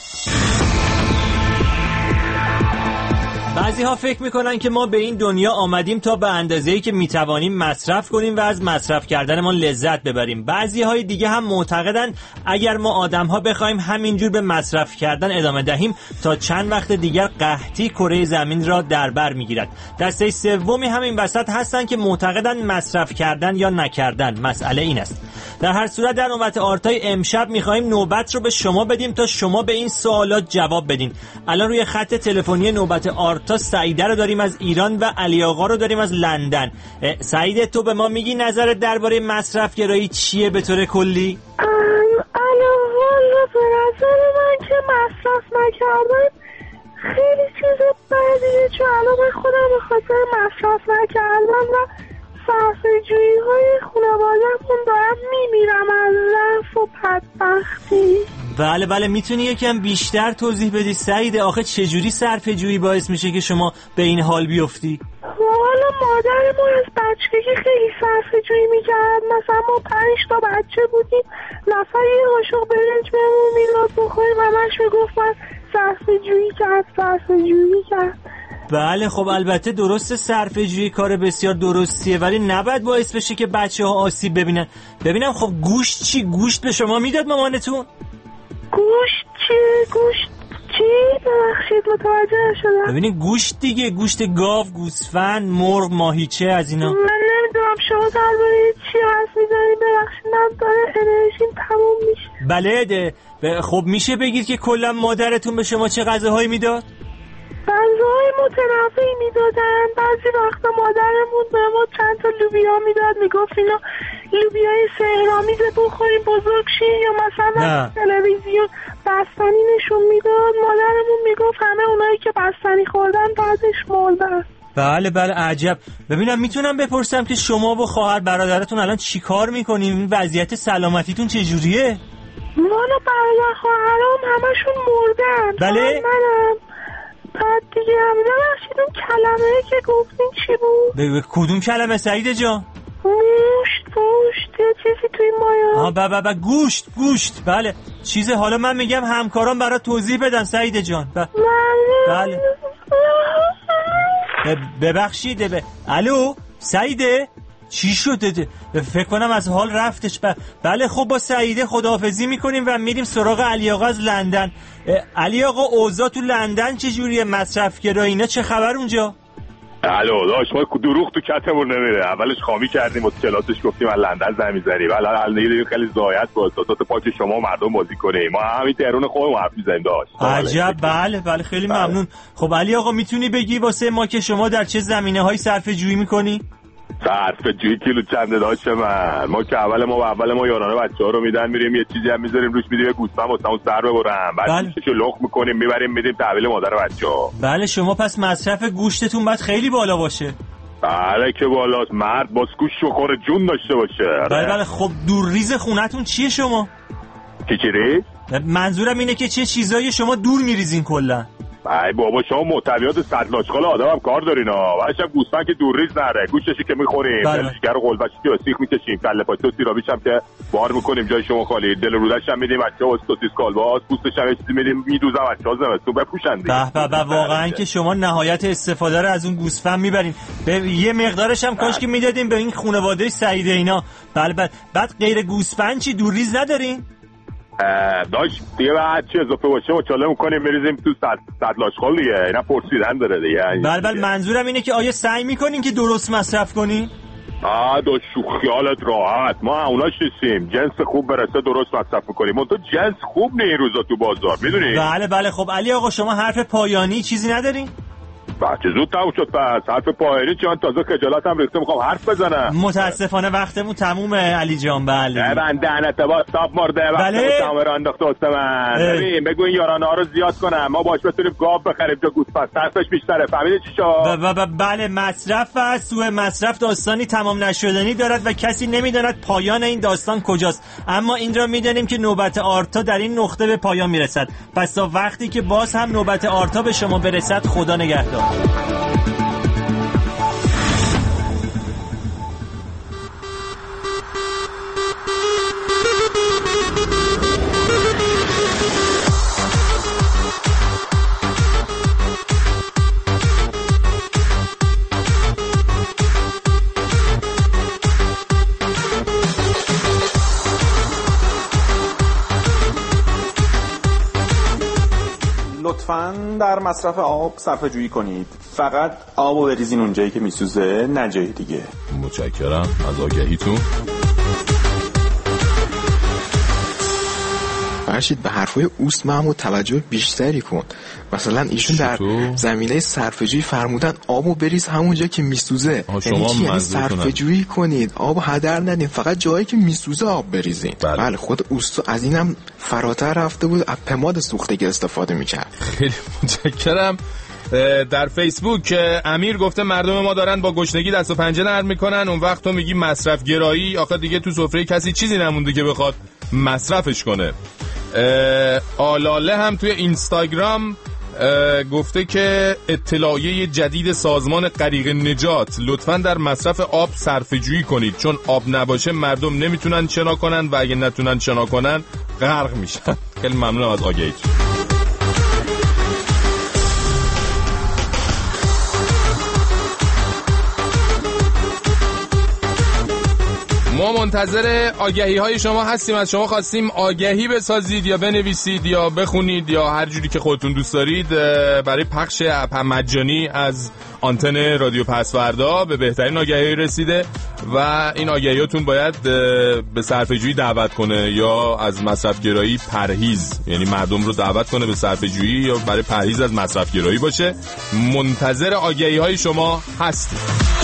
بعضی ها فکر میکنن که ما به این دنیا آمدیم تا به اندازه‌ای که میتوانیم مصرف کنیم و از مصرف کردنمان لذت ببریم. بعضی های دیگه هم معتقدن اگر ما آدم ها بخوایم همینجور به مصرف کردن ادامه دهیم تا چند وقت دیگر قحطی کره زمین را در بر میگیرد. دسته سومی همین وسط هستن که معتقدن مصرف کردن یا نکردن مسئله این است. در هر صورت در نوبت آرتای امشب میخوایم نوبت رو به شما بدیم تا شما به این سوالات جواب بدین. الان روی خط تلفنی نوبت آرتا سعیده رو داریم از ایران و علی آقا رو داریم از لندن. سعیده تو به ما میگی نظرت درباره مصرف گرایی چیه به طور کلی؟ علاوه بر نظر من که مصرف نکردن خیلی چیز بدیه، چون الان من خودم به خاطر مصرف نکردن و صرفه جویی های خانواده‌مون دارم میمیرم از ضعف و بدبختی. بله بله، میتونی یکم بیشتر توضیح بدی سعیده؟ آخه چجوری صرفه جویی باعث میشه که شما به این حال بیفتی؟ حالا مادرمون از بچگی خیلی صرفه جویی میکرد. مثلا ما پنج تا بچه بودیم، نفر یه قاشق برنج بهمون میداد بخوریم، همش میگفت من صرفه جویی کرد صرفه جویی کرد. بله خب البته درسته صرفه جویی کار بسیار درستیه، ولی نباید باعث بشه که بچه ها آسیب ببینن. ببینم خب گوشت چی؟ گوشت به شما میداد مامانتون؟ گوشت چی؟ گوشت چی؟ ببخشید متوجه نشدم. ببینید گوشت دیگه، گوشت گاو، گوسفند، مرغ، ماهیچه از اینا. من نمیدونم شما درباره چی حرف میزنید، ببخشید من داره انرژیم تموم میشه. بله ده. خب میشه بگید که کلا مادرتون به شما چه غذاهایی میداد؟ غذاهای متنوعی میدادن. بعضی وقتا مادرمون به ما چند تا لوبیا میداد، میگفت اینا لوبیای سحرآمیزه بخوریم بزرگ شین، یا مثلا تلویزیون بستنی نشون میداد. مادرمون میگفت همه اونایی که بستنی خوردن بعدش مردن. بله بله عجب. ببینم میتونم بپرسم که شما و خواهر برادرتون الان چی کار میکنین؟ این وضعیت سلامتیتون چجوریه؟ والا برادر خواهرام همشون مردن. بله؟ منم بعد دیگه هم ببخشید اون کلمه که گفتین چی بود؟ به کدوم کلمه سعید جان؟ گوشت گوشت یه چیزی توی مایا. آه بابا با گوشت گوشت بله چیزه. حالا من میگم همکاران برای توضیح بدن سعید جان. ب... بله ببخشید ب... الو سعیده چی شده؟ فکر کنم از حال رفتش. ب... بله خب با سعیده خداحافظی میکنیم و میریم سراغ علی آقا از لندن. علی آقا اوضاع تو لندن چجوریه؟ مصرفگرا اینا چه خبر اونجا؟ الو داش ما دروغ تو کتمون نمیره. اولش خامی کردیم و کلاسش گفتیم از لندن زنگ می‌زنیم. حالا حالا خیلی زایت با اساسات پاک شما مردم بازی کنیم. ما همین تهران خودمون حرف می‌زنیم داش. عجب بله بله خیلی بله. ممنون. خب علی آقا میتونی بگی واسه ما که شما در چه زمینه‌های صرفه جویی می‌کنی؟ صرفه جویی کیلو چنده داش من. ما که اول ما اول ما یارانه بچه‌ها رو میدن میریم یه چیزی هم می‌ذاریم روش میدیم گوسفند واسمون سر ببرن. بعد میشه لخت می‌کنیم میبریم میدیم تحویل مادر بچه‌ها. بله شما پس مصرف گوشتتون باید خیلی بالا باشه. بله که بالاست. مرد باز گوشت بخوره جون داشته باشه. بله بله خب دورریز خونتون چیه شما؟ چی چی ریز؟ منظورم اینه که چه چیزایی شما دور میریزین کلا؟ ای بابا شما محتویات صدلاشقال آدم هم کار دارین ها. واسه گوسفند که دور ریز نره. گوشتشی که میخوریم، دلشگر و قلبشی که سیخ میکشیم، کله پاچه و سیرابیش هم که بار میکنیم جای شما خالی. دل رودش هم میدیم بچه‌ها و سوسیس کالباس، پوستش هم چیزی میدیم میدوزه بچه‌ها زمستون بپوشن دیگه. به به واقعا که شما نهایت استفاده رو از اون گوسفند میبرین. به یه مقدارش هم کاش که میدادیم به این خانواده سعید اینا. بله بله. بعد غیر گوسفند چی دور ریز ندارین؟ داشت دیگه بعد چی اضافه باشه مچاله میکنیم میریزیم تو صد صد لاشخال دیگه. اینا پرسیدن داره دیگه. بله بله منظورم اینه که آیا سعی میکنین که درست مصرف کنین؟ آه دو خیالت راحت. ما اوناش نیستیم. جنس خوب برسه درست مصرف میکنیم. اون تو جنس خوب نه این روزا تو بازار میدونی؟ بله بله. خب علی آقا شما حرف پایانی چیزی ندارین؟ بچه زود تموم شد. پس حرف پایانی چون تازه خجالت هم ریخته میخوام حرف بزنم. متاسفانه وقتمون تمومه علی جان. بله من دهنت با تاپ مرده. بله تمام را انداخته واسه من. ببین بگو این یارانه ها رو زیاد کنم ما باش بتونیم گاو بخریم تا گوسفند صرفش بیشتره. فهمیدی چی شد؟ بله مصرف و سوء مصرف داستانی تمام نشدنی دارد و کسی نمیداند پایان این داستان کجاست. اما این را میدانیم که نوبت آرتا در این نقطه به پایان میرسد. پس تا وقتی که باز هم نوبت آرتا به شما برسد خدا نگهدار. لطفاً در مصرف آب صرفه جویی کنید. فقط آبو بریزین اونجایی که میسوزه نه جای دیگه. متشکرم از آگهیتون. فرشید به حرفای اوست محمود توجه بیشتری کن. مثلا ایشون در زمینه صرفه‌جویی فرمودن آبو بریز همونجا که میسوزه. یعنی چی؟ یعنی صرفه‌جویی کنید، آبو هدر ندین، فقط جایی که میسوزه آب بریزین. بله, بله خود اوست از اینم فراتر رفته بود، از پماد سوختگی استفاده میکرد. خیلی متشکرم. در فیسبوک امیر گفته مردم ما دارن با گشنگی دست و پنجه نرم میکنن. اون وقت تو میگی مصرف گرایی، آخه دیگه تو سفره کسی چیزی نمونده که بخواد مصرفش کنه. آلاله هم توی اینستاگرام گفته که اطلاعیه جدید سازمان غریق نجات، لطفاً در مصرف آب صرفه‌جویی کنید چون آب نباشه مردم نمیتونن شنا کنن و اگه نتونن شنا کنن غرق میشن. خیلی ممنونم از آگهیتون. منتظر آگهی های شما هستیم. از شما خواستیم آگهی بسازید یا بنویسید یا بخونید یا هر جوری که خودتون دوست دارید برای پخش مجانی از آنتن رادیو پسوردا. به بهترین آگهی رسیده و این آگهیاتون باید به صرفه‌جویی دعوت کنه یا از مصرفگرایی پرهیز، یعنی مردم رو دعوت کنه به صرفه‌جویی یا برای پرهیز از مصرفگرایی باشه. منتظر آگهی های شما هستیم.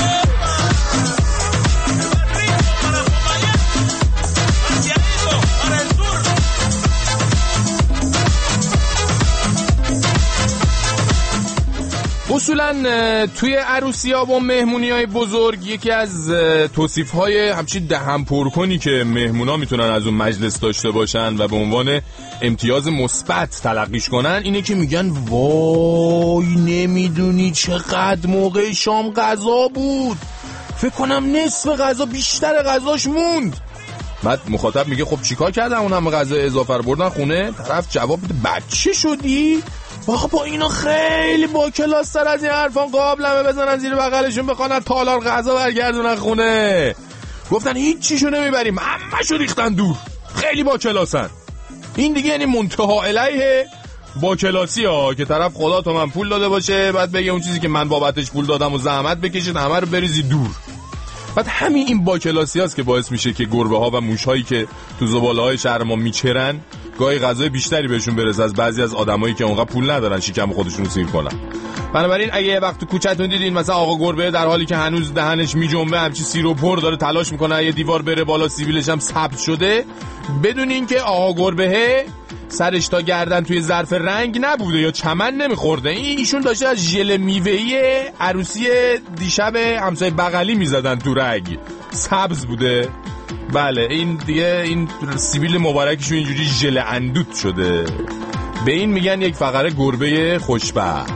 اصولا توی عروسی‌ها و مهمونی‌های بزرگ یکی از توصیف‌های همچین دهن پرکنی که مهمونا میتونن از اون مجلس داشته باشن و به عنوان امتیاز مثبت تلقیش کنن اینه که میگن وای نمیدونی چقدر موقع شام غذا بود، فکر کنم نصف غذا بیشتر غذاش موند. بعد مخاطب میگه خب چیکار کردن اونم غذا اضافه رو بردن خونه؟ طرف جواب میده بچه شدی؟ بابا اینا خیلی با کلاس تر از این حرفان قابلمه بزنن زیر بغلشون بخوانن تالار غذا برگردونن خونه. گفتن هیچ چیشو نمیبریم، همه‌شو ریختن دور، خیلی با کلاسن. این دیگه یعنی منتها الیه با کلاسی ها که طرف خدا تو من پول داده باشه بعد بگه اون چیزی که من بابتش پول دادم و زحمت بکشید همه رو بریزی دور. بعد همین این با کلاسی هاست که باعث میشه که گربه ها و موش هایی که تو زباله های شهر ما میچرن گاهی غذای بیشتری بهشون برسه از بعضی از آدمایی که اونقدر پول ندارن شکم خودشون رو سیر کنن. بنابراین اگه یه وقت تو کوچه‌تون دیدین مثلا آقا گربه در حالی که هنوز دهنش میجنبه همچی سیر و پر داره تلاش میکنه یه دیوار بره بالا سیبیلش هم ثبت شده، بدونین که آقا گربه سرش تا گردن توی ظرف رنگ نبوده یا چمن نمیخورده. این ایشون داشته از ژل میوه‌ای عروسی دیشب همسایه بغلی میزدن تو رگ، سبز بوده. بله این دیگه این سیبیل مبارکشون اینجوری ژل اندوت شده. به این میگن یک فقره گربه خوشبخت.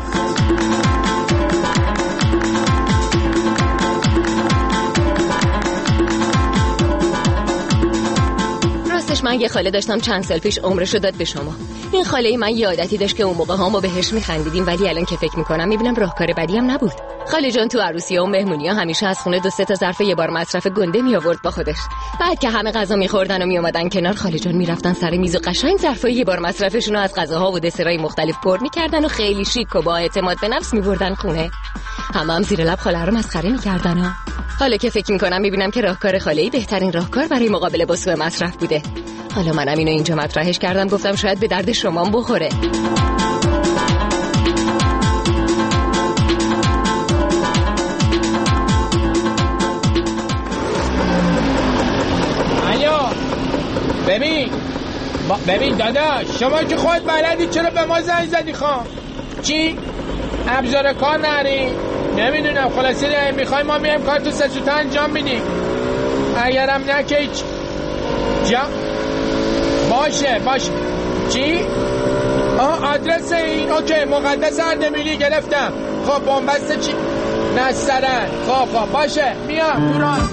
من یه خاله داشتم چند سال پیش عمرشو داد به شما. این خاله من یه عادتی داشت که اون موقع ها ما بهش میخندیدیم ولی الان که فکر میکنم میبینم راهکار بدی هم نبود. خاله جان تو عروسی‌ها و مهمونی‌ها همیشه از خونه دو سه تا ظرف یه بار مصرف گنده می آورد با خودش. بعد که همه غذا می‌خوردن و میومدن کنار، خاله جان میرفتن سر میز و قشنگ ظرفای یه بار مصرفشون رو از غذاها و دسرای مختلف پر می‌کردن و خیلی شیک و با اعتماد به نفس می‌بردن خونه. همه هم زیر لب خاله رو مسخره می‌کردن ها. حالا که فکر می‌کنم می‌بینم که راهکار خاله‌ای بهترین راهکار برای مقابله با سوء مصرف بوده. حالا منم اینو اینجا مطرحش کردم، گفتم شاید به درد شما بخوره. ببین با... ببین داداش شما که خود بلدی چرا به ما زنگ زدی خان؟ چی؟ ابزار کار نری؟ نمیدونم خلاصه میخوای ما میم کار تو سسوتا انجام میدیم. اگرم نه که هیچ جا باشه باشه. چی؟ آه آدرس این اوکی مقدس اردبیلی گرفتم. خب بنبست چی؟ نسترن. خب خب باشه میام دوران.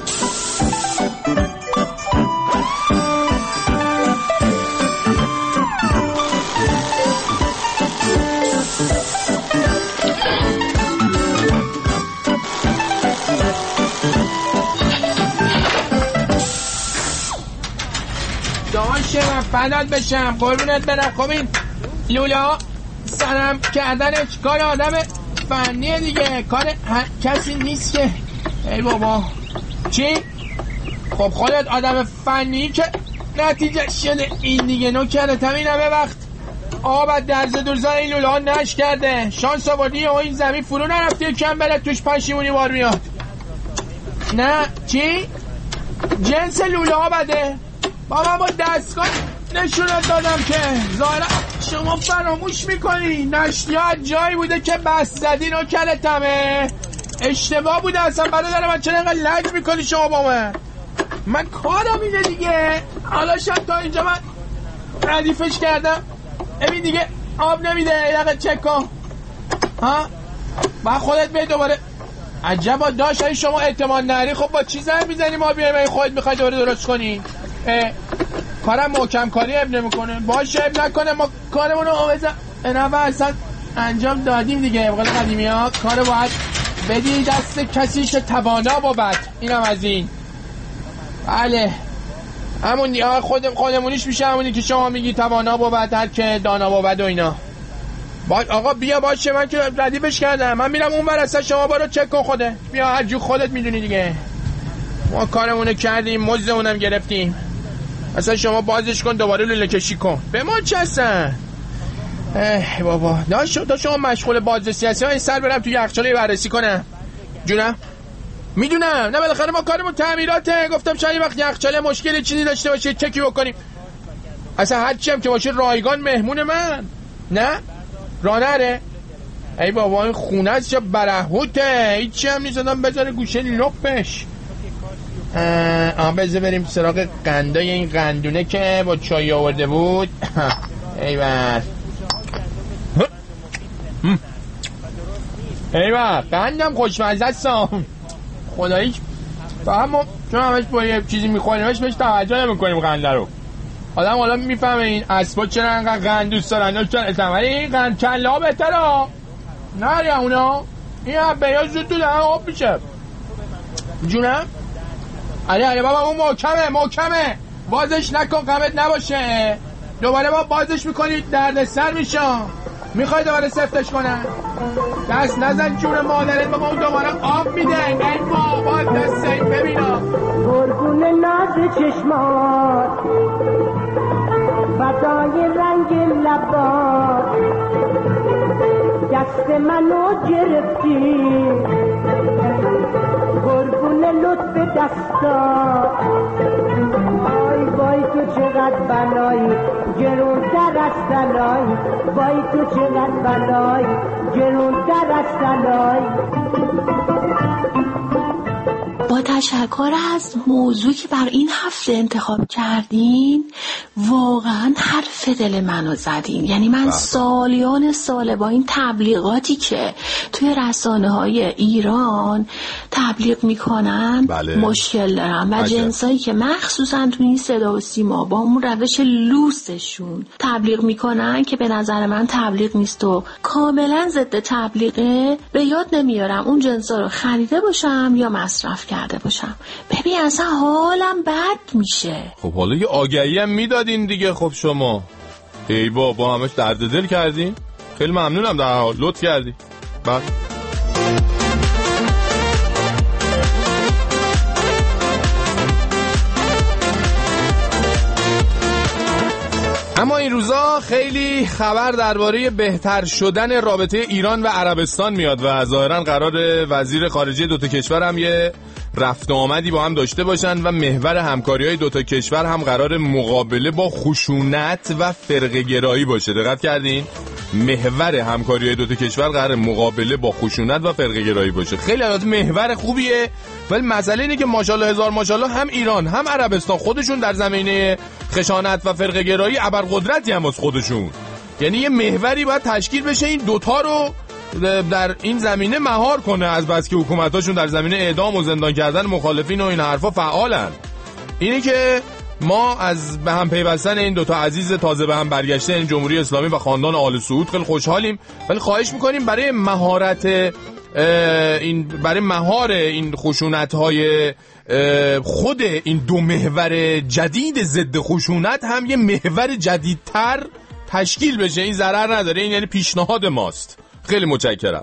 داشتم فدات بشم قربونت برم. خب این لوله ها سرم کردنش کار آدم فنیه دیگه، کار کسی نیست که. ای بابا چی؟ خب خودت آدم فنی که نتیجه شده این دیگه. نوکرت همین همه وقت آبت درز درزان این لوله ها نش کرده، شانس آوردی و این زمین فرو نرفته کم بره توش پشیمونی بار میاد. نه چی؟ جنس لوله ها بده. بابا با دستگاه نشونت دادم که ظاهرا شما فراموش میکنی نشریات جایی بوده که بس زدین و کلتمه اشتباه بوده اصلا. برادر من چرا اینقدر لج میکنی شما با من؟ من کارم اینه دیگه. حالا شاید تا اینجا من ردیفش کردم ببین دیگه آب نمیده. یقه چک کن ها با خودت به دوباره. عجبا داشت این شما اعتماد نری. خب با چی زنگ میزنی ما بیایم این خودت میخوای دوباره درست کنی؟ کارم محکم کاری اب نمیکنه باشه اب نکنه. ما کارمون رو اوزا نوه اصلا انجام دادیم دیگه. ابقال قدیمی ها کار باید بدی دست کسیش توانا بابت. اینم از این. بله همون دیگه خود خودمونیش میشه، همونی که شما میگی توانا بود هر که دانا بود و اینا. با... آقا بیا باشه، من که ردیفش کردم، من میرم اون ور، اصلا شما برو چک کن خوده، بیا هر جو خودت میدونی دیگه. ما کارمونو کردیم، مزدمونم گرفتیم، اصلا شما بازش کن دوباره لوله کشی کن. به ما چه هستن؟ ای بابا تا شما مشغول بازرسی سیاسی های سر برم توی یخچاله بررسی کنم. جونم میدونم، نه بالاخره ما کارمون تعمیراته، گفتم شاید وقت یخچاله مشکلی چیزی داشته باشه چکی بکنیم. اصلا هر چی هم که باشه رایگان مهمون من، نه راه نره. ای بابا این خونه است چه برهوته، هیچی هم نیست، آدم بذاره گوشه لپش. آه بذار بریم سراغ قندای این قندونه که با چای آورده بود. ای بر ای بر قندم خوشمزه است خداییش، فقط ما چون همش با یه چیزی میخوریمش بهش توجه نمیکنیم قنده رو. آدم حالا میفهمه این اسبا چرا انقدر قند دوست دارن، چون اتمالی این قند کله ها بهتره نه یا اونا، این حبه ها زود تو دهن آب میشه. جونم علی علی بابا اون محکمه محکمه بازش نکن، قمت نباشه، دوباره با بازش میکنید درد سر میشه. میخوای دوباره سفتش کنن؟ دست نزن جون مادرت بابا، اون دوباره آب میده. ای بابا دست این ببینا گرگون ناز چشمات فدای رنگ لبات، دست منو گرفتی گرگون لطف دستا. آی وای تو چقدر بلایی گرونتر از طلایی، وای تو چقدر بلایی گرونتر از طلایی. با تشکر از موضوعی که بر این هفته انتخاب کردین، واقعا حرف دل منو زدین. یعنی من سالیان ساله با این تبلیغاتی که توی رسانه های ایران تبلیغ میکنن بله. مشکل دارم و جنسایی که مخصوصا توی این صدا و سیما با اون روش لوسشون تبلیغ میکنن که به نظر من تبلیغ نیست و کاملا ضد تبلیغه، به یاد نمیارم اون جنسا رو خریده باشم یا مصرف کرده باشم. ببین اصلا حالم بد میشه. خب حالا یه آگهی هم میدادین دیگه. خب شما ای بابا همش درد دل کردین، خیلی ممنونم، در حال لطف کردی. بعد اما این روزا خیلی خبر درباره بهتر شدن رابطه ایران و عربستان میاد و ظاهرا قرار وزیر خارجه دوتا کشور هم یه رفت آمدی با هم داشته باشن و محور همکاری‌های دوتا کشور هم قرار مقابله با خشونت و فرقه‌گرایی باشه. دقت کردین؟ محور همکاری‌های دوتا کشور قرار مقابله با خشونت و فرقه‌گرایی باشه. خیلی البته محور خوبیه، ولی مسئله اینه که ماشاءالله هزار ماشاءالله هم ایران هم عربستان خودشون در زمینه خشونت و فرقه‌گرایی ابرقدرتی هم از خودشون. یعنی یه محوری باید تشکیل بشه این دوتا رو در این زمینه مهار کنه، از بس که حکومتاشون در زمینه اعدام و زندان کردن مخالفین و این حرفا فعالن. اینی که ما از به هم پیوستن این دوتا عزیز تازه به هم برگشته این جمهوری اسلامی و خاندان آل سعود خیلی خوشحالیم، ولی خواهش میکنیم برای مهارت این برای مهار این خشونت‌های خود این دو محور جدید ضد خشونت هم یه محور جدیدتر تشکیل بشه. این ضرر نداره، این یعنی پیشنهاد ماست. خیلی متشکرم.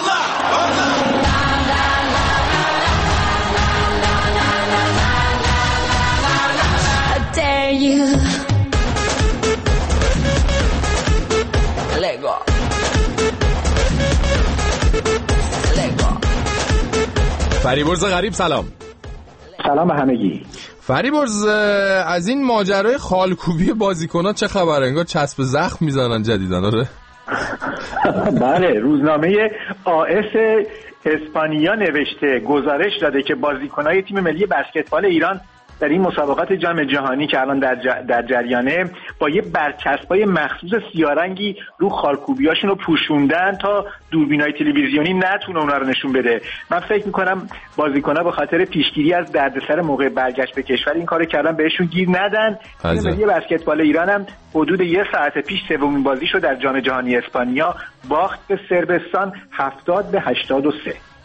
فریبرز غریب سلام. سلام به همگی. فریبرز از این ماجرای خالکوبی بازیکن‌ها چه خبره؟ انگار چسب زخم میزنن جدیدن. آره بله، روزنامه آس اسپانیا نوشته، گزارش داده که بازیکن‌های تیم ملی بسکتبال ایران در این مسابقات جام جهانی که الان در, ج... در جریانه با یه برچسبای مخصوص سیاه‌رنگی رو خالکوبیاشون رو پوشوندن تا دوربینای تلویزیونی نتونه اونا رو نشون بده. من فکر میکنم بازیکن‌ها به خاطر پیشگیری از دردسر موقع برگشت به کشور این کارو کردن، بهشون گیر ندن. تیم ملی بسکتبال ایران هم حدود یه ساعت پیش سومین بازیشو در جام جهانی اسپانیا باخت به صربستان هفتاد به هشتاد و سه.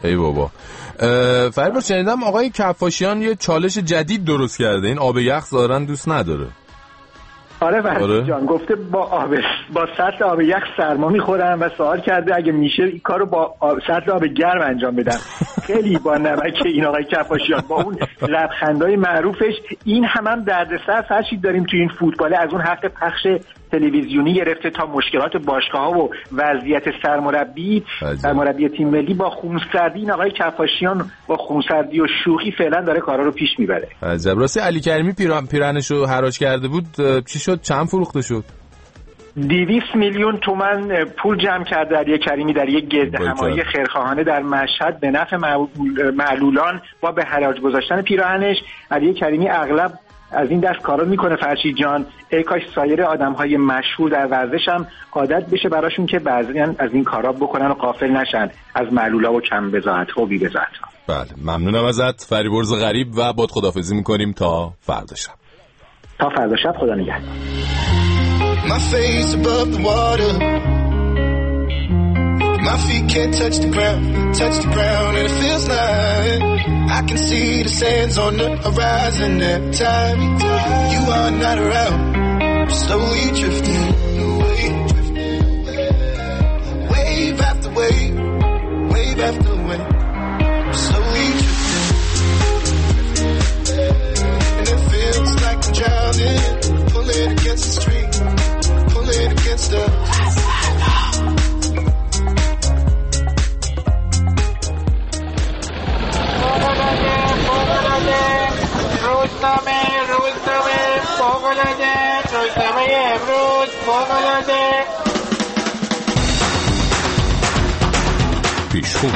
ای بابا. فریبا شنیدم آقای کفاشیان یه چالش جدید درست کرده، این آب یخ ظاهرا دوست نداره. آره فرشید جان گفته با آب با سطل آب یخ سرما میخورم و سوال کرده اگه میشه این کارو با سطل آب گرم انجام بدم. خیلی با نمک این آقای کفاشیان با اون لبخندای معروفش این هم هم دردسر فرشید داریم تو این فوتبال، از اون حق پخش تلویزیونی گرفته تا مشکلات باشگاه‌ها و وضعیت سرمربی سرمربی تیم ملی با خونسردی این آقای کفاشیان با خونسردی و شوخی فعلا داره کارا رو پیش میبره. عجب. راستی علی کریمی پیران پیرنشو حراج کرده بود، چی شد؟ چند فروخته شد؟ دویست میلیون تومان پول جمع کرده علی کریمی در یک گرد همایی خیرخواهانه در مشهد به نفع معلولان با به حراج گذاشتن پیراهنش. علی کریمی اغلب از این دست کارا میکنه فرشید جان. ای کاش سایر آدم‌های مشهور در ورزش هم عادت بشه براشون که بعضیان از این کارا بکنن و غافل نشن از معلولا و کم بضاعت و بی بضاعت. بله ممنونم ازت فریبرز غریب و باد خداحافظی میکنیم تا فردا شب. تا فردا شب خدا نگهدار. My face above the water, my feet can't touch the ground, touch the ground, and it feels like I can see the sands on the horizon every time you are not around. I'm slowly drifting away, wave after wave, wave after wave. I'm slowly drifting, and it feels like I'm drowning, pulling against the stream, pulling against the. روزنامه روزنامه فوق‌العاده روزنامه امروز فوق‌العاده پیشخون.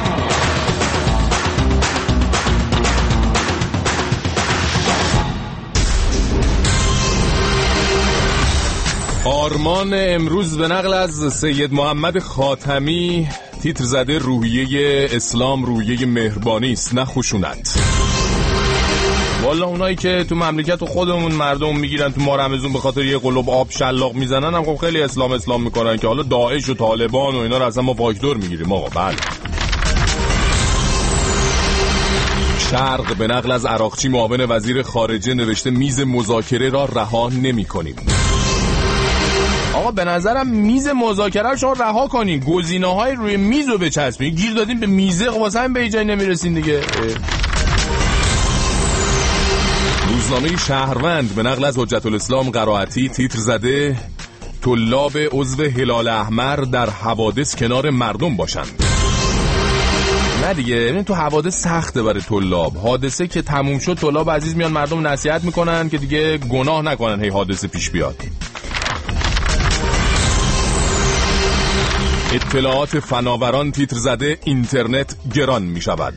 آرمان امروز به نقل از سید محمد خاتمی تیتر زده روحیه اسلام روحیه مهربانی است نه خشونت. والا اونایی که تو مملکت خودمون مردم میگیرن تو ماه رمضان به خاطر یه قلوب آب شلاق میزنن هم خب خیلی اسلام اسلام میکنن که حالا داعش و طالبان و اینا رو اصلا ما واکدور میگیریم آقا. بله. شرق به نقل از عراقچی معاون وزیر خارجه نوشته میز مذاکره را رها نمی‌کنیم. آقا به نظرم میز مذاکره رو شما رها کنین، گزینه‌های روی میز رو بچسبین. گیر دادین به میزه واسه همین به جای نمیرسین دیگه. روزنامه شهروند به نقل از حجت الاسلام قرائتی تیتر زده طلاب عضو هلال احمر در حوادث کنار مردم باشند. نه دیگه این تو حوادث سخته برای طلاب. حادثه که تموم شد طلاب عزیز میان مردم نصیحت میکنن که دیگه گناه نکنن هی حادثه پیش بیاد. اطلاعات فناوران تیتر زده اینترنت گران میشود.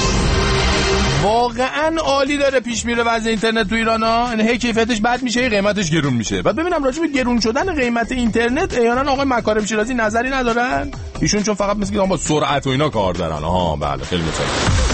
واقعا عالی داره پیش میره وضع اینترنت تو ایران ها. هی کیفیتش بد میشه قیمتش گرون میشه. بعد ببینم راجع به گرون شدن قیمت اینترنت ایانا آقای مکارم شیرازی نظری ندارن ایشون، چون فقط مثل که با سرعت و اینا کار دارن. ها بله خیلی متشکرم.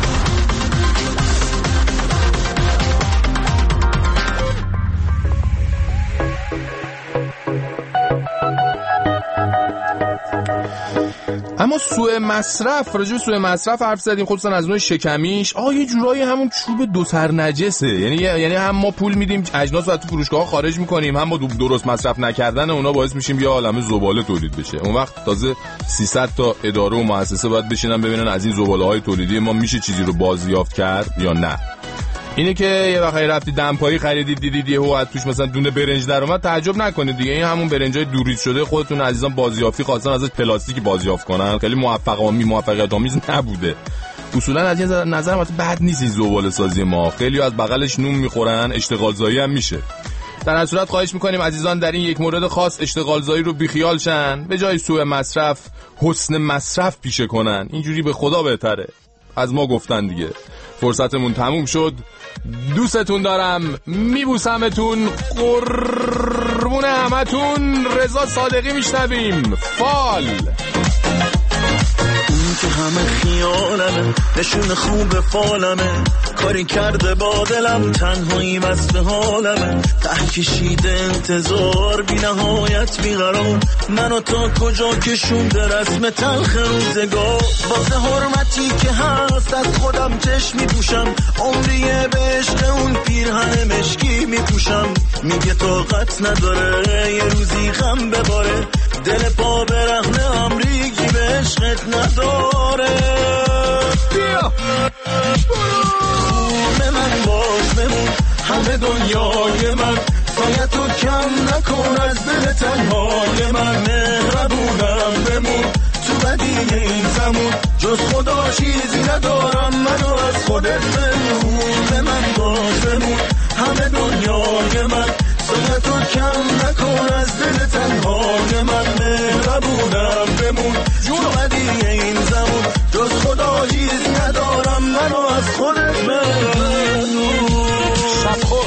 اما سوء مصرف، راجع به سوء مصرف حرف زدیم خصوصا از نوع شکمیش. آ یه جورایی همون چوب دو سر نجسه، یعنی یعنی هم ما پول میدیم اجناس رو تو فروشگاه خارج میکنیم، هم با درست مصرف نکردن اونا باعث میشیم یه عالمه زباله تولید بشه. اون وقت تازه سیصد تا اداره و مؤسسه باید بشینن ببینن از این زباله‌های تولیدی ما میشه چیزی رو بازیافت کرد یا نه. اینه که یه وقتی رفتی دمپایی خریدید دیدید یهو از توش مثلا دونه برنج در اومد، تعجب نکنید دیگه، این همون برنجای دوریز شده خودتون عزیزان بازیافتی خواستن ازش پلاستیکی بازیافت کنن، خیلی موفقامی موفقیت آمیز نبوده. اصولا از این نظر البته بد نیست این زباله سازی ما، خیلی از بغلش نون میخورن، اشتغال زایی هم میشه. در هر صورت خواهش میکنیم عزیزان در این یک مورد خاص اشتغال زایی رو بیخیال شن، به جای سوء مصرف حسن مصرف پیشه کنن، اینجوری به خدا بهتره. از ما گفتن دیگه. فرصتمون تموم شد، دوستتون دارم، میبوسمتون، قربون همتون. رضا صادقی میشنویم، فال. اون که همه خیالمه، نشون خوب فالمه، کاری کرده با دلم تنهایی مست حالمه، ته کشیده انتظار بی نهایت بیقرار، منو تا کجا کشونده رسم تلخ روزگار. واسه حرمتی که هست از خودم چشم میپوشم، عمریه به عشق اون پیرهن مشکی میپوشم. میگه طاقت نداره یه روزی غم بباره، دل پا برهنه امریگی به عشقت نداره. بیا خونه من باش بمون، همه دنیای من، سایتو کم نکن از دل تنهای من. مهربونم بمون تو بدی این زمون، جز خدا چیزی ندارم منو از خودت بمون. خونه من باش بمون، همه دنیای من، سایتو کم نکن از دل تنهای من. مهربونم بمون تو بدی این زمون، جز خدا چیزی ندارم منو از خودت بمون. شب خود